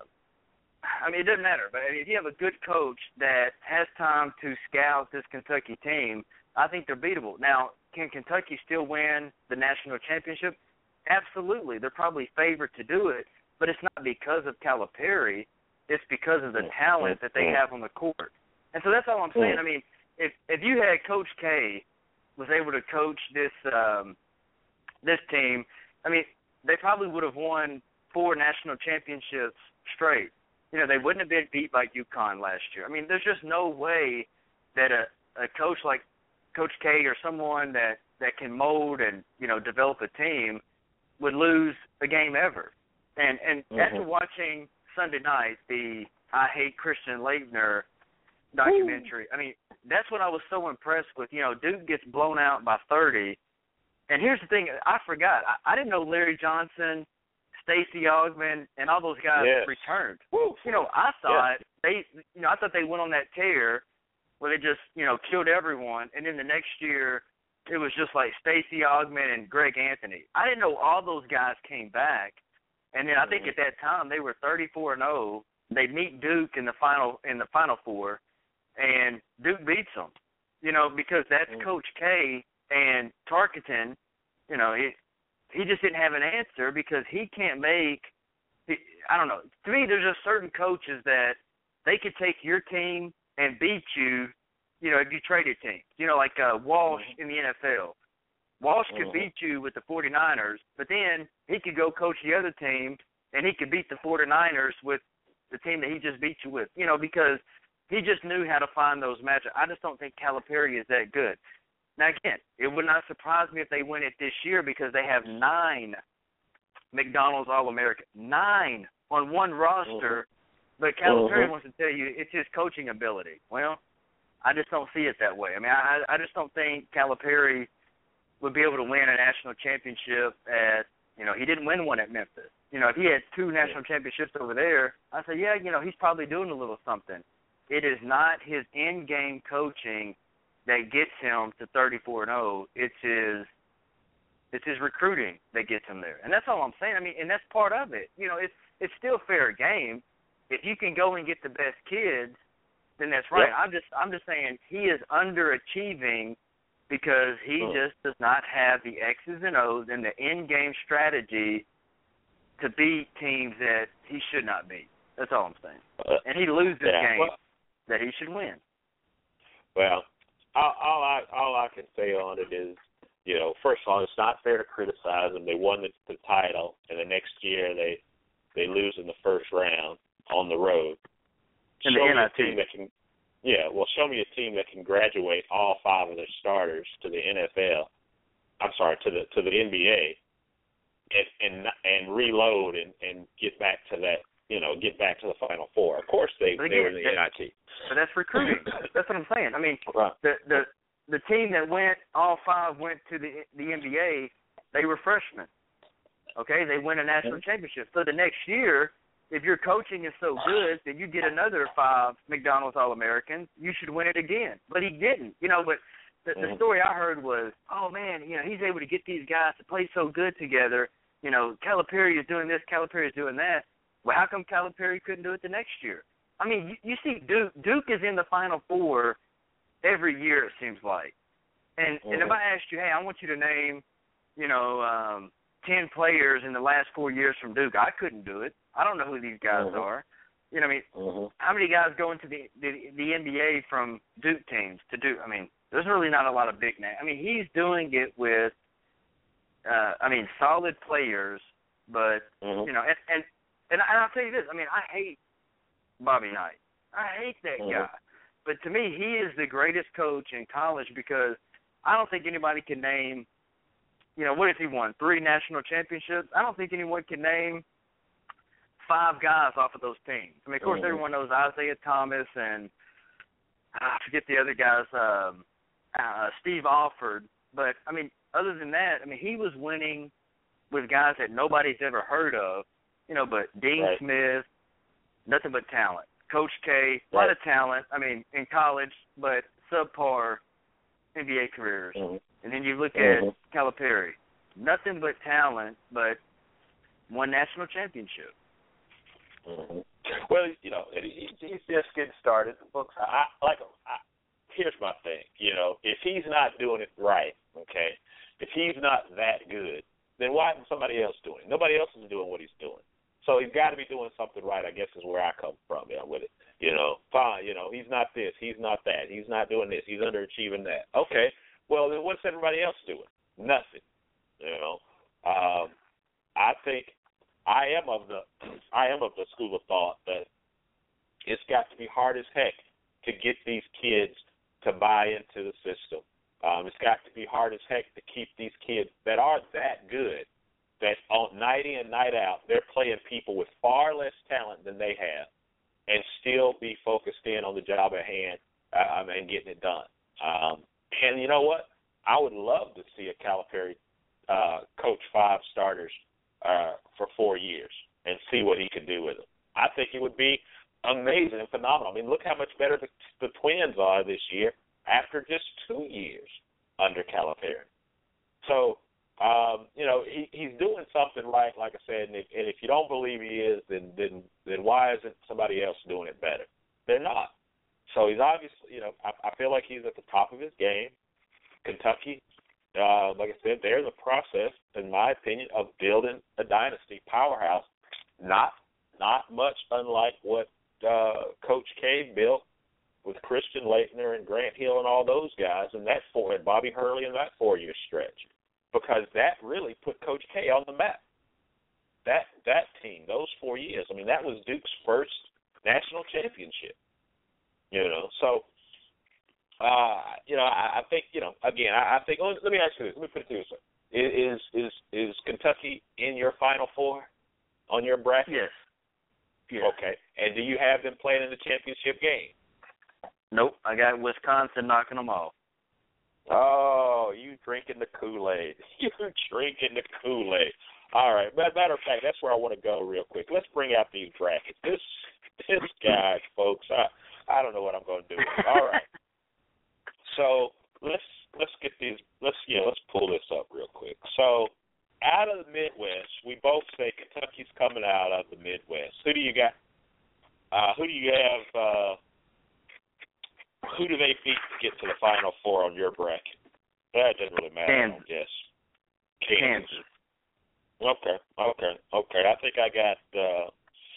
I mean, it doesn't matter. But I mean, if you have a good coach that has time to scout this Kentucky team, I think they're beatable. Now, can Kentucky still win the national championship? Absolutely. They're probably favored to do it, but it's not because of Calipari. It's because of the talent that they have on the court. And so that's all I'm saying. I mean, if if you had Coach K was able to coach this um, this team, I mean, they probably would have won four national championships straight. You know, they wouldn't have been beat by UConn last year. I mean, there's just no way that a, a coach like Coach K or someone that, that can mold and, you know, develop a team would lose a game ever. And and mm-hmm. after watching Sunday night the I Hate Christian Laettner documentary, Ooh. I mean, that's what I was so impressed with. You know, Duke gets blown out by thirty. And here's the thing, I forgot. I, I didn't know Larry Johnson, Stacey Augmon, and all those guys yes. returned. Woo. You know, I thought yes. they, you know, I thought they went on that tear where they just, you know, killed everyone, and then the next year it was just like Stacey Augmon and Greg Anthony. I didn't know all those guys came back, and then I think at that time they were thirty-four and oh. They meet Duke in the final in the Final Four, and Duke beats them. You know, because that's mm-hmm. Coach K and Tarkenton. You know, he he just didn't have an answer because he can't make. He, I don't know. To me, there's just certain coaches that they could take your team and beat you, you know, if you traded teams. You know, like uh, Walsh mm-hmm. in the N F L. Walsh could mm-hmm. beat you with the 49ers, but then he could go coach the other team, and he could beat the 49ers with the team that he just beat you with, you know, because he just knew how to find those matchups. I just don't think Calipari is that good. Now, again, it would not surprise me if they win it this year because they have nine McDonald's All-American, nine on one roster, mm-hmm. but Calipari mm-hmm. wants to tell you it's his coaching ability. Well, I just don't see it that way. I mean, I, I just don't think Calipari would be able to win a national championship at, you know, he didn't win one at Memphis. You know, if he had two national championships over there, I'd say, yeah, you know, he's probably doing a little something. It is not his in-game coaching that gets him to thirty-four and oh. It's his it's his recruiting that gets him there. And that's all I'm saying. I mean, and that's part of it. You know, it's it's still fair game. If you can go and get the best kids, then that's right. Yep. I'm just I'm just saying he is underachieving because he oh. just does not have the X's and O's and the in-game strategy to beat teams that he should not beat. That's all I'm saying. Uh, and he loses yeah, games well, that he should win. Well, all, all I all I can say on it is, you know, first of all, it's not fair to criticize them. They won the, the title, and the next year they they lose in the first round on the road. And show the me a team that can, yeah, well, show me a team that can graduate all five of their starters to the N F L. I'm sorry, to the to the N B A. And, and and reload and, and get back to that, you know, get back to the Final Four. Of course, they, again, they were in the N I T. But that's recruiting. That's what I'm saying. I mean, right. the the the team that went, all five went to the the N B A. They were freshmen. Okay, they win a national mm-hmm. championship. So the next year, if your coaching is so good, then you get another five McDonald's All-Americans. You should win it again. But he didn't. You know, but. The, the story I heard was, oh, man, you know, he's able to get these guys to play so good together. You know, Calipari is doing this, Calipari is doing that. Well, how come Calipari couldn't do it the next year? I mean, you, you see Duke. Duke is in the Final Four every year, it seems like. And, mm-hmm. and if I asked you, hey, I want you to name, you know, um, ten players in the last four years from Duke, I couldn't do it. I don't know who these guys mm-hmm. are. You know, I mean, mm-hmm. how many guys go into the, the the N B A from Duke teams to Duke? I mean, there's really not a lot of big names. I mean, he's doing it with, uh, I mean, solid players, but, mm-hmm. you know, and, and, and I'll tell you this. I mean, I hate Bobby Knight. I hate that mm-hmm. guy. But to me, he is the greatest coach in college because I don't think anybody can name, you know, what has he won? Three national championships? I don't think anyone can name five guys off of those teams. I mean, of course, mm-hmm. everyone knows Isaiah Thomas and I forget the other guys, um, uh, Steve Alford, But, I mean, other than that, I mean, he was winning with guys that nobody's ever heard of, you know, but Dean right. Smith, nothing but talent. Coach K, a lot right. of talent, I mean, in college, but subpar N B A careers. Mm-hmm. And then you look mm-hmm. at Calipari, nothing but talent, but one national championship. Mm-hmm. Well, you know, he, he's just getting started. Folks, I, like, I, here's my thing. You know, if he's not doing it right, okay, if he's not that good, then why isn't somebody else doing it? Nobody else is doing what he's doing. So he's got to be doing something right, I guess, is where I come from, yeah, with it. You know, fine, you know, he's not this, he's not that, he's not doing this, he's underachieving that. Okay, well, then what's everybody else doing? Nothing. You know, um, I think I am of the I am of the school of thought that it's got to be hard as heck to get these kids to buy into the system. Um, it's got to be hard as heck to keep these kids that are that good, that on night in, night out, they're playing people with far less talent than they have, and still be focused in on the job at hand um, and getting it done. Um, and you know what? I would love to see a Calipari uh, coach five starters uh, for four years and see what he could do with them. I think it would be amazing and phenomenal. I mean, look how much better the, the Twins are this year after just two years under Calipari. So, um, you know, he, he's doing something right, like I said, and if, and if you don't believe he is, then, then then why isn't somebody else doing it better? They're not. So he's obviously, you know, I, I feel like he's at the top of his game. Kentucky, uh, like I said, they're in the process, in my opinion, of building a dynasty powerhouse, not not much unlike what uh, Coach K built with Christian Laettner and Grant Hill and all those guys, and that four, and Bobby Hurley in that four-year stretch, because that really put Coach K on the map. That that team, those four years, I mean, that was Duke's first national championship. You know, so uh, you know, I, I think you know, again, I, I think. Let me ask you this. Let me put it to you this way: Is is is Kentucky in your Final Four on your bracket? Yes. yes. Okay. And do you have them playing in the championship game? Nope, I got Wisconsin knocking them off. Oh, you drinking the Kool-Aid. You drinking the Kool-Aid. All right. Matter of fact, that's where I want to go real quick. Let's bring out these brackets. This this guy, folks, I, I don't know what I'm going to do with it. All right. So let's let's get these, let's, you know, let's pull this up real quick. So out of the Midwest, we both say Kentucky's coming out of the Midwest. Who do you got? Uh, who do you have? Uh, Who do they beat to get to the Final Four on your bracket? That doesn't really matter, Kansas. I guess. Kansas. Kansas. Okay, okay, okay. I think I got, uh,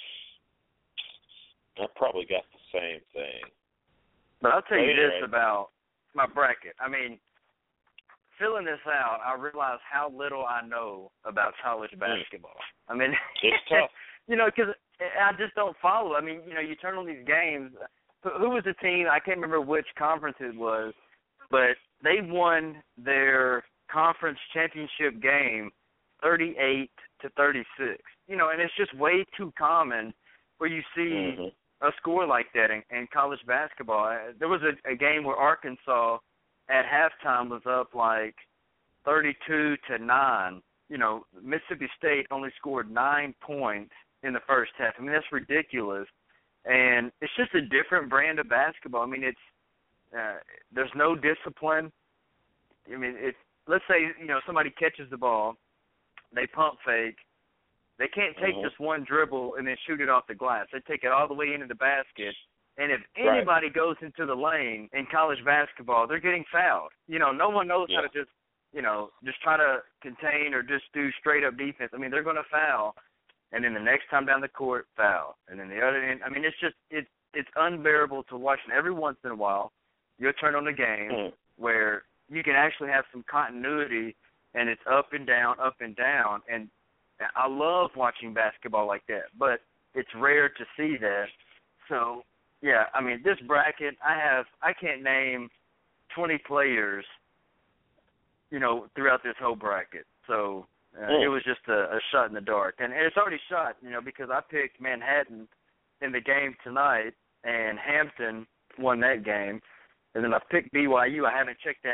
I probably got the same thing. But I'll tell you Anyway. this about my bracket. I mean, filling this out, I realize how little I know about college basketball. I mean, It's tough. you know, because I just don't follow. I mean, you know, you turn on these games. Who was the team? I can't remember which conference it was, but they won their conference championship game thirty-eight to thirty-six. You know, and it's just way too common where you see Mm-hmm. a score like that in, in college basketball. There was a, a game where Arkansas at halftime was up like thirty-two to nine. You know, Mississippi State only scored nine points in the first half. I mean, that's ridiculous. And it's just a different brand of basketball. I mean, it's uh, there's no discipline. I mean, it's let's say you know somebody catches the ball, they pump fake, they can't take Mhm. just one dribble and then shoot it off the glass. They take it all the way into the basket. And if Right. anybody goes into the lane in college basketball, they're getting fouled. You know, no one knows Yeah. how to just you know just try to contain or just do straight up defense. I mean, they're going to foul. And then the next time down the court, foul. And then the other end, I mean, it's just, it's it's unbearable to watch. And every once in a while, you'll turn on a game Mm. where you can actually have some continuity, and it's up and down, up and down. And I love watching basketball like that, but it's rare to see that. So, yeah, I mean, this bracket, I have, I can't name twenty players, you know, throughout this whole bracket. So, Uh, Mm. it was just a, a shot in the dark. And it's already shot, you know, because I picked Manhattan in the game tonight, and Hampton won that game. And then I picked B Y U. I haven't checked that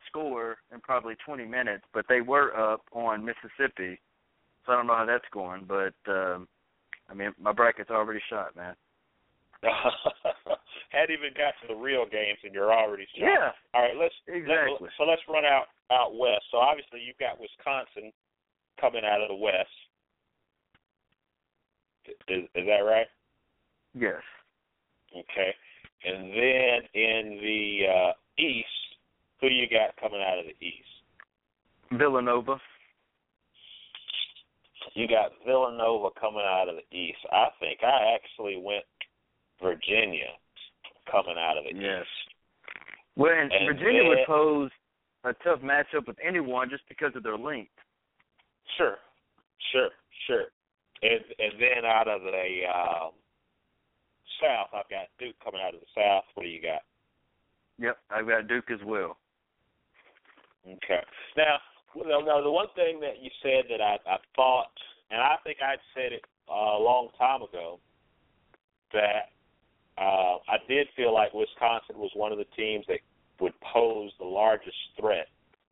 score in probably twenty minutes, but they were up on Mississippi. So I don't know how that's going, but um, I mean, my bracket's already shot, man. Hadn't even got to the real games, and you're already shot. Yeah. All right, let's exactly. Let, so let's run out out west. So obviously you've got Wisconsin coming out of the west. Is, is that right? Yes. Okay. And then in the uh, east, who do you got coming out of the east? Villanova. You got Villanova coming out of the east. I think I actually went Virginia coming out of the yes. east. Well, and, and Virginia then, would pose a tough matchup with anyone just because of their length. Sure, sure, sure. And and then out of the uh, south, I've got Duke coming out of the south. What do you got? Yep, I've got Duke as well. Okay. Now, well, now the one thing that you said that I, I thought, and I think I'd said it uh, a long time ago, that uh, I did feel like Wisconsin was one of the teams that would pose the largest threat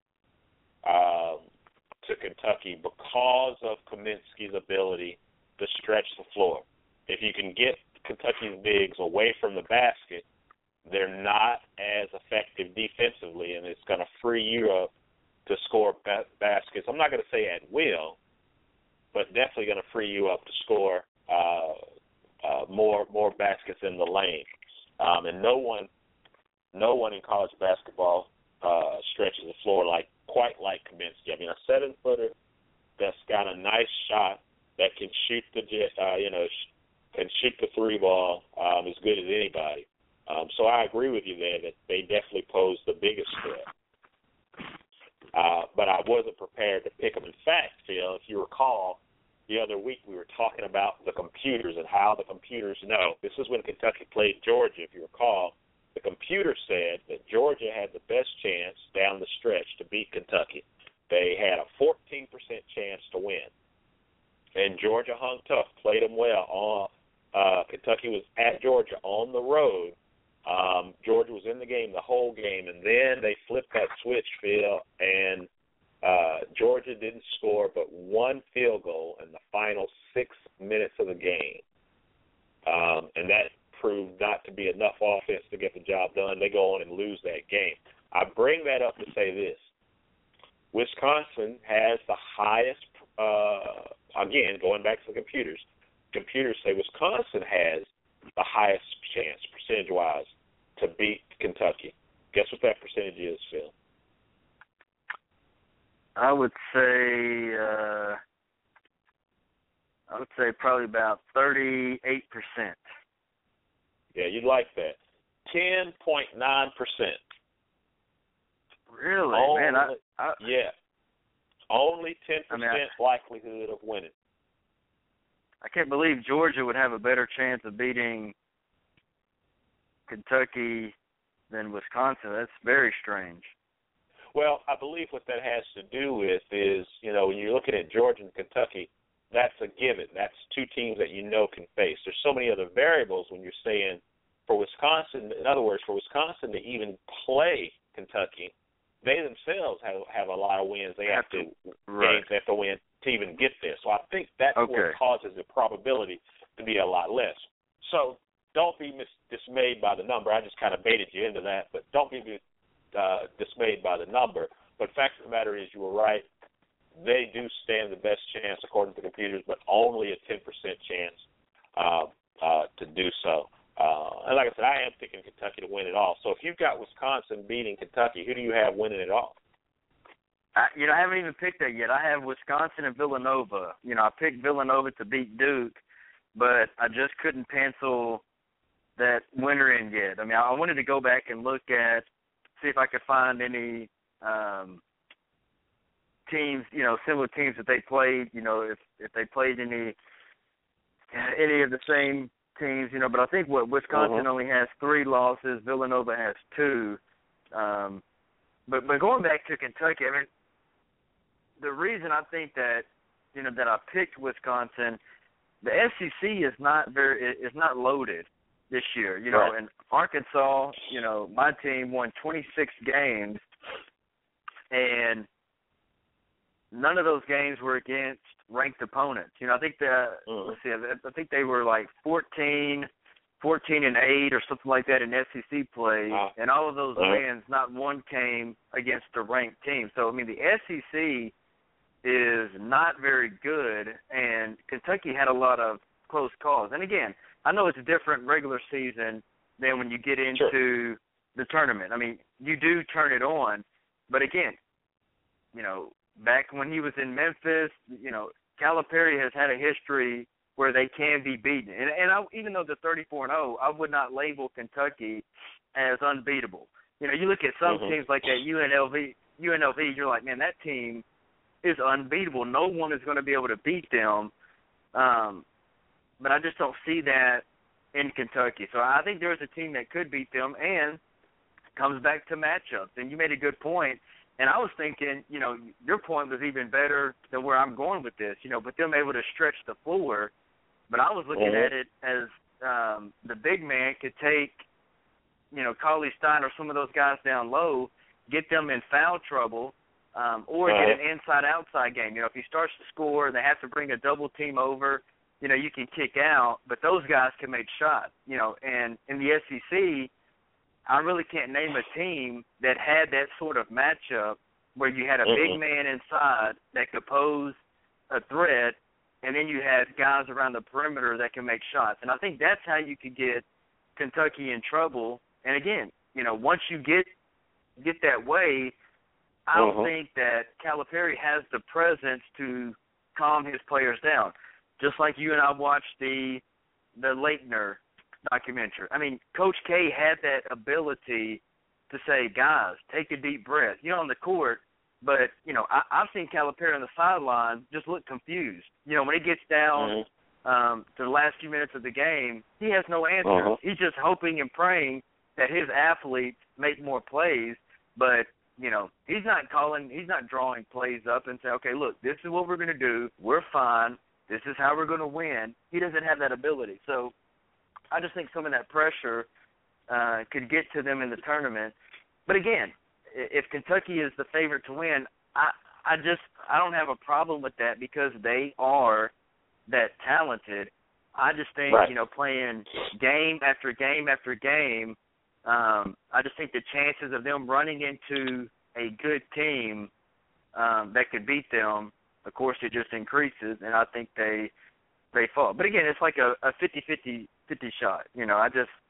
um, to Kentucky because of Kaminsky's ability to stretch the floor. If you can get Kentucky's bigs away from the basket, they're not as effective defensively, and it's going to free you up to score ba- baskets. I'm not going to say at will, but definitely going to free you up to score uh, uh, more more baskets in the lane. Um, and no one, no one in college basketball uh, stretches the floor like quite like Kaminsky. I mean, a seven footer that's got a nice shot that can shoot the uh, you know can shoot the three ball um, as good as anybody. Um, so I agree with you there that they definitely pose the biggest threat. Uh, but I wasn't prepared to pick them. In fact, Phil, if you recall, the other week we were talking about the computers and how the computers know. This is when Kentucky played Georgia, if you recall. The computer said that Georgia had the best chance down the stretch to beat Kentucky. They had a fourteen percent chance to win. And Georgia hung tough, played them well. On, uh, Kentucky was at Georgia on the road. Um, Georgia was in the game the whole game, and then they flipped that switch, Phil, and uh, Georgia didn't score but one field goal in the final six minutes of the game. Um, and that proved not to be enough offense to get the job done. They go on and lose that game. I bring that up to say this. Wisconsin has the highest, uh, again, going back to the computers, computers say Wisconsin has the highest chance, percentage-wise, to beat Kentucky. Guess what that percentage is, Phil? I would say, uh, I would say probably about thirty-eight percent. Yeah, you'd like that. ten point nine percent. Really? Only, Man, I, I, yeah. Only ten percent I mean, I, likelihood of winning. I can't believe Georgia would have a better chance of beating Kentucky than Wisconsin. That's very strange. Well, I believe what that has to do with is, you know, when you're looking at Georgia and Kentucky, that's a given. That's two teams that you know can face. There's so many other variables when you're saying for Wisconsin, in other words, for Wisconsin to even play Kentucky, they themselves have have a lot of wins. They have, have to, to right. games they have to win to even get there. So I think that's okay. what causes the probability to be a lot less. So don't be mis- dismayed by the number. I just kind of baited you into that, but don't be uh, dismayed by the number. But the fact of the matter is you were right. They do stand the best chance, according to computers, but only a ten percent chance uh, uh, to do so. Uh, and like I said, I am picking Kentucky to win it all. So if you've got Wisconsin beating Kentucky, who do you have winning it all? I, you know, I haven't even picked that yet. I have Wisconsin and Villanova. You know, I picked Villanova to beat Duke, but I just couldn't pencil that winner in yet. I mean, I wanted to go back and look at, see if I could find any um, teams, you know, similar teams that they played. You know, if if they played any any of the same teams. You know, but I think what Wisconsin uh-huh. only has three losses. Villanova has two. Um, but but going back to Kentucky, I mean, the reason I think that you know that I picked Wisconsin, the S E C is not very is not loaded this year. You know, right. and Arkansas, you know, my team won twenty-six games, and none of those games were against ranked opponents. You know, I think the mm. let's see, I think they were like fourteen, fourteen and eight or something like that in S E C play, uh, and all of those uh, wins, not one came against a ranked team. So I mean, the S E C is not very good, and Kentucky had a lot of close calls. And again, I know it's a different regular season than when you get into sure. the tournament. I mean, you do turn it on, but again, you know, back when he was in Memphis, you know, Calipari has had a history where they can be beaten. And, and I, even though they're thirty-four and oh, I would not label Kentucky as unbeatable. You know, you look at some mm-hmm. teams like that U N L V, U N L V, you're like, man, that team is unbeatable. No one is going to be able to beat them. Um, but I just don't see that in Kentucky. So I think there's a team that could beat them, and it comes back to matchups. And you made a good point. And I was thinking, you know, your point was even better than where I'm going with this, you know, but them able to stretch the floor. But I was looking mm-hmm. at it as um, the big man could take, you know, Cauley Stein or some of those guys down low, get them in foul trouble, um, or uh-huh. get an inside-outside game. You know, if he starts to score and they have to bring a double team over, you know, you can kick out, but those guys can make shots, you know. And in the S E C, I really can't name a team that had that sort of matchup where you had a mm-hmm. big man inside that could pose a threat, and then you had guys around the perimeter that can make shots. And I think that's how you could get Kentucky in trouble. And again, you know, once you get get that way, I don't mm-hmm. think that Calipari has the presence to calm his players down. Just like you and I watched the the Leitner documentary. I mean, Coach K had that ability to say, guys, take a deep breath. You know, on the court, but, you know, I, I've seen Calipari on the sideline just look confused. You know, when he gets down mm-hmm. um, to the last few minutes of the game, he has no answer. Uh-huh. He's just hoping and praying that his athletes make more plays, but, you know, he's not calling, he's not drawing plays up and say, okay, look, this is what we're going to do. We're fine. This is how we're going to win. He doesn't have that ability. So I just think some of that pressure uh, could get to them in the tournament. But again, if Kentucky is the favorite to win, I, I just I don't have a problem with that because they are that talented. I just think, right. you know, playing game after game after game, um, I just think the chances of them running into a good team um, that could beat them, of course, it just increases, and I think they they fall. But again, it's like a, a fifty-fifty shot. You know, I just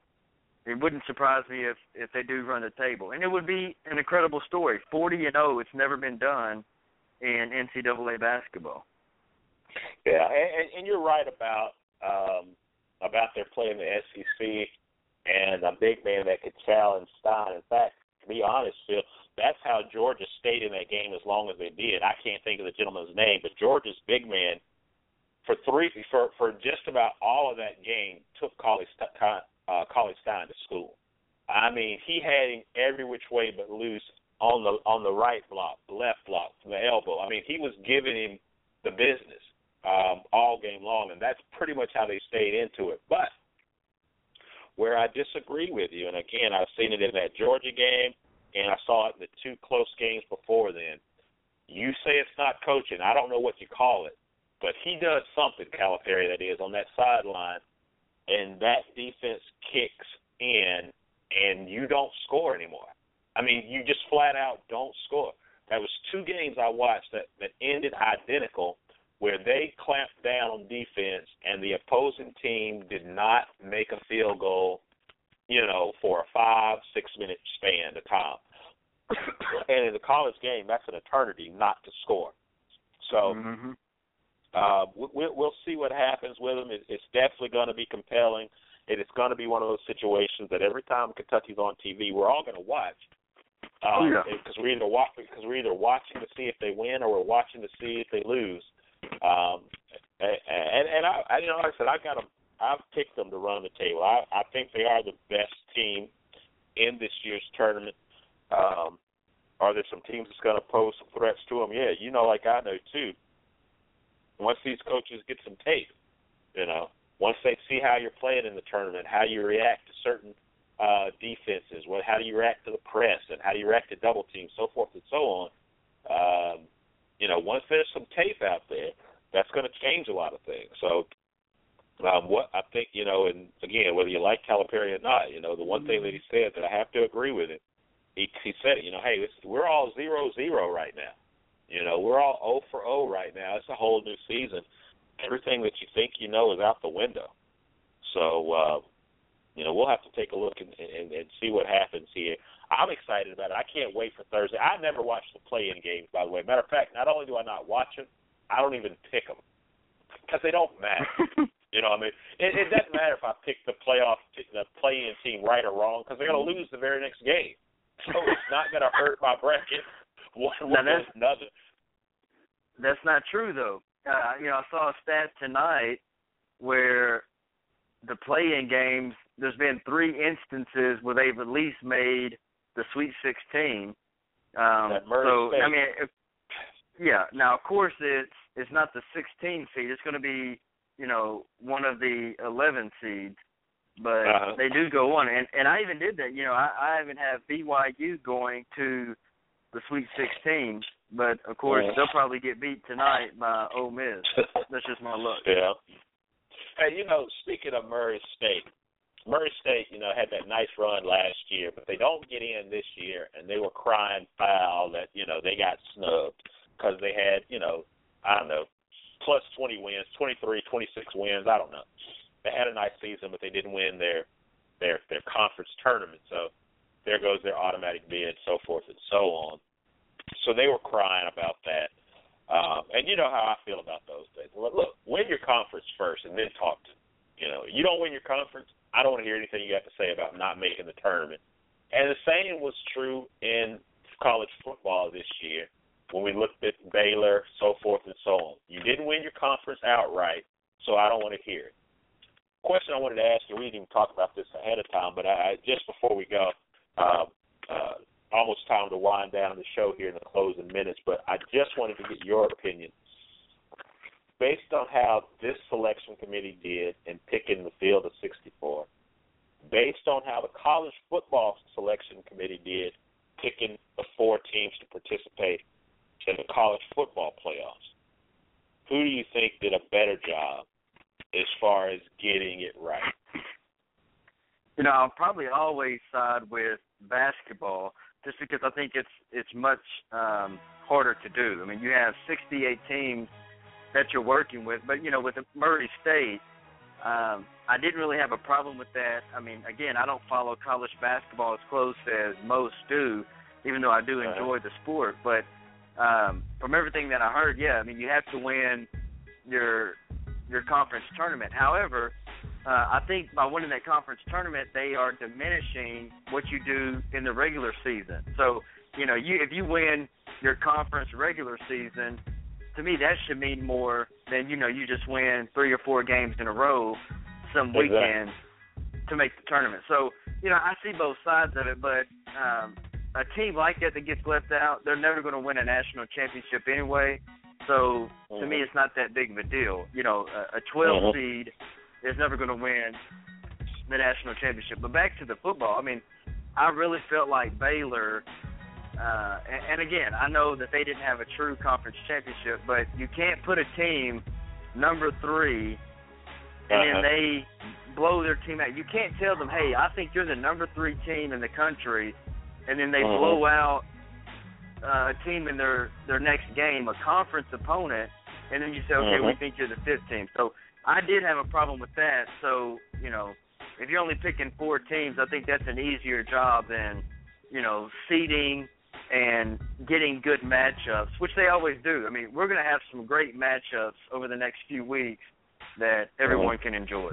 it wouldn't surprise me if, if they do run the table. And it would be an incredible story. forty and oh, it's never been done in N C double A basketball. Yeah, and, and you're right about um, about their play in the S E C and a big man that could challenge Stein. In fact, to be honest, Phil, that's how Georgia stayed in that game as long as they did. I can't think of the gentleman's name, but Georgia's big man for three for, for just about all of that game took Cauley uh, Cauley Stein to school. I mean, he had him every which way but loose on the on the right block, the left block, from the elbow. I mean, he was giving him the business um, all game long, and that's pretty much how they stayed into it. But where I disagree with you, and again, I've seen it in that Georgia game, and I saw it in the two close games before then. You say it's not coaching. I don't know what you call it, but he does something, Calipari, that is, on that sideline, and that defense kicks in, and you don't score anymore. I mean, you just flat out don't score. That was two games I watched that, that ended identical, where they clamped down on defense, and the opposing team did not make a field goal, you know, for a five, six-minute span of time. And in the college game, that's an eternity not to score. So mm-hmm. uh, we, we'll see what happens with them. It, it's definitely going to be compelling. It is going to be one of those situations that every time Kentucky's on T V, we're all going to watch. Um, yeah. Because we're either wa- because we're either watching to see if they win or we're watching to see if they lose. Um, and and I, I, you know, like I said, I got them. I've picked them to run the table. I, I think they are the best team in this year's tournament. Um, are there some teams that's going to pose some threats to them? Yeah, you know, like I know too. Once these coaches get some tape, you know, once they see how you're playing in the tournament, how you react to certain uh, defenses? What, how do you react to the press, and how do you react to double teams, so forth and so on? Um, you know, once there's some tape out there, that's going to change a lot of things. So, um, what I think, you know, and again, whether you like Calipari or not, you know, the one thing that he said that I have to agree with it, he, he said it, you know, hey, this, we're all zero zero right now. You know, we're all oh for oh right now. It's a whole new season. Everything that you think you know is out the window. So, uh, you know, we'll have to take a look and, and, and see what happens here. I'm excited about it. I can't wait for Thursday. I never watch the play-in games, by the way. Matter of fact, not only do I not watch them, I don't even pick them because they don't matter. You know, I mean, it, it doesn't matter if I pick the playoff, the play-in team right or wrong because they're going to lose the very next game. So it's not going to hurt my bracket one way or another. That's not true, though. Uh, you know, I saw a stat tonight where the play-in games, there's been three instances where they've at least made the Sweet sixteen. Um, so, State. I mean, if, yeah. Now, of course, it's it's not the sixteen seed. It's going to be, you know, one of the eleven seeds. But uh-huh. they do go on. And, and I even did that. You know, I, I even have B Y U going to the Sweet sixteen. But, of course, yeah. they'll probably get beat tonight by Ole Miss. That's just my luck. Yeah. Hey, you know, speaking of Murray State, Murray State, you know, had that nice run last year, but they don't get in this year, and they were crying foul that, you know, they got snubbed because they had, you know, I don't know, plus twenty wins, twenty-three, twenty-six wins, I don't know. They had a nice season, but they didn't win their their their conference tournament, so there goes their automatic bid, so forth and so on. So they were crying about that. Um, and you know how I feel about those things. Look, look, win your conference first and then talk to them. You know, you don't win your conference, I don't want to hear anything you have to say about not making the tournament. And the same was true in college football this year when we looked at Baylor, so forth and so on. You didn't win your conference outright, so I don't want to hear it. Question I wanted to ask you, we didn't even talk about this ahead of time, but I, just before we go, uh, uh, almost time to wind down the show here in the closing minutes, but I just wanted to get your opinion. Based on how this selection committee did in picking the field of sixty-four, based on how the college football selection committee did picking the four teams to participate in the college football playoffs, who do you think did a better job as far as getting it right? You know, I'll probably always side with basketball just because I think it's it's much um, harder to do. I mean, you have sixty-eight teams that you're working with, but, you know, with Murray State, um, I didn't really have a problem with that. I mean, again, I don't follow college basketball as close as most do, even though I do enjoy the sport. But um, from everything that I heard, yeah, I mean, you have to win your your conference tournament. However, uh, I think by winning that conference tournament, they are diminishing what you do in the regular season. So, you know, you if you win your conference regular season, to me that should mean more than, you know, you just win three or four games in a row some weekend exactly. to make the tournament. So, you know, I see both sides of it, but um, a team like that that gets left out, they're never going to win a national championship anyway. So, mm-hmm. to me, it's not that big of a deal. You know, a, a twelve mm-hmm. seed is never going to win the national championship. But back to the football, I mean, I really felt like Baylor, uh, and, and again, I know that they didn't have a true conference championship, but you can't put a team number three and uh-huh. then they blow their team out. You can't tell them, hey, I think you're the number three team in the country, and then they uh-huh. blow out uh, a team in their, their next game, a conference opponent, and then you say, okay, uh-huh. we think you're the fifth team. So I did have a problem with that. So, you know, if you're only picking four teams, I think that's an easier job than, you know, seeding and getting good matchups, which they always do. I mean, we're going to have some great matchups over the next few weeks that everyone can enjoy.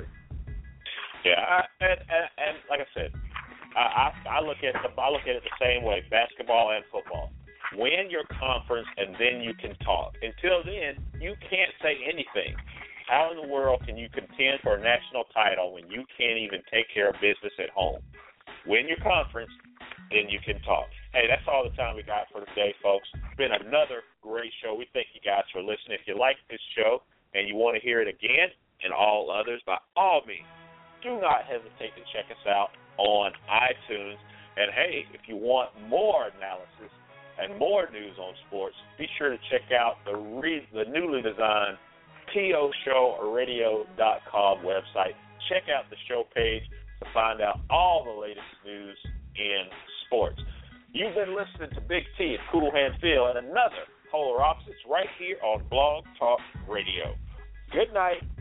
Yeah, I, and, and, and like I said, I, I, I look at the, I look at it the same way, basketball and football. Win your conference, and then you can talk. Until then, you can't say anything. How in the world can you contend for a national title when you can't even take care of business at home? Win your conference, then you can talk. Hey, that's all the time we got for today, folks. It's been another great show. We thank you guys for listening. If you like this show and you want to hear it again and all others, by all means, do not hesitate to check us out on iTunes. And, hey, if you want more analysis and more news on sports, be sure to check out the re- the newly designed P O show radio dot com website. Check out the show page to find out all the latest news in sports. You've been listening to Big T and Cool Hand Phil and another Polar Opposites right here on Blog Talk Radio. Good night.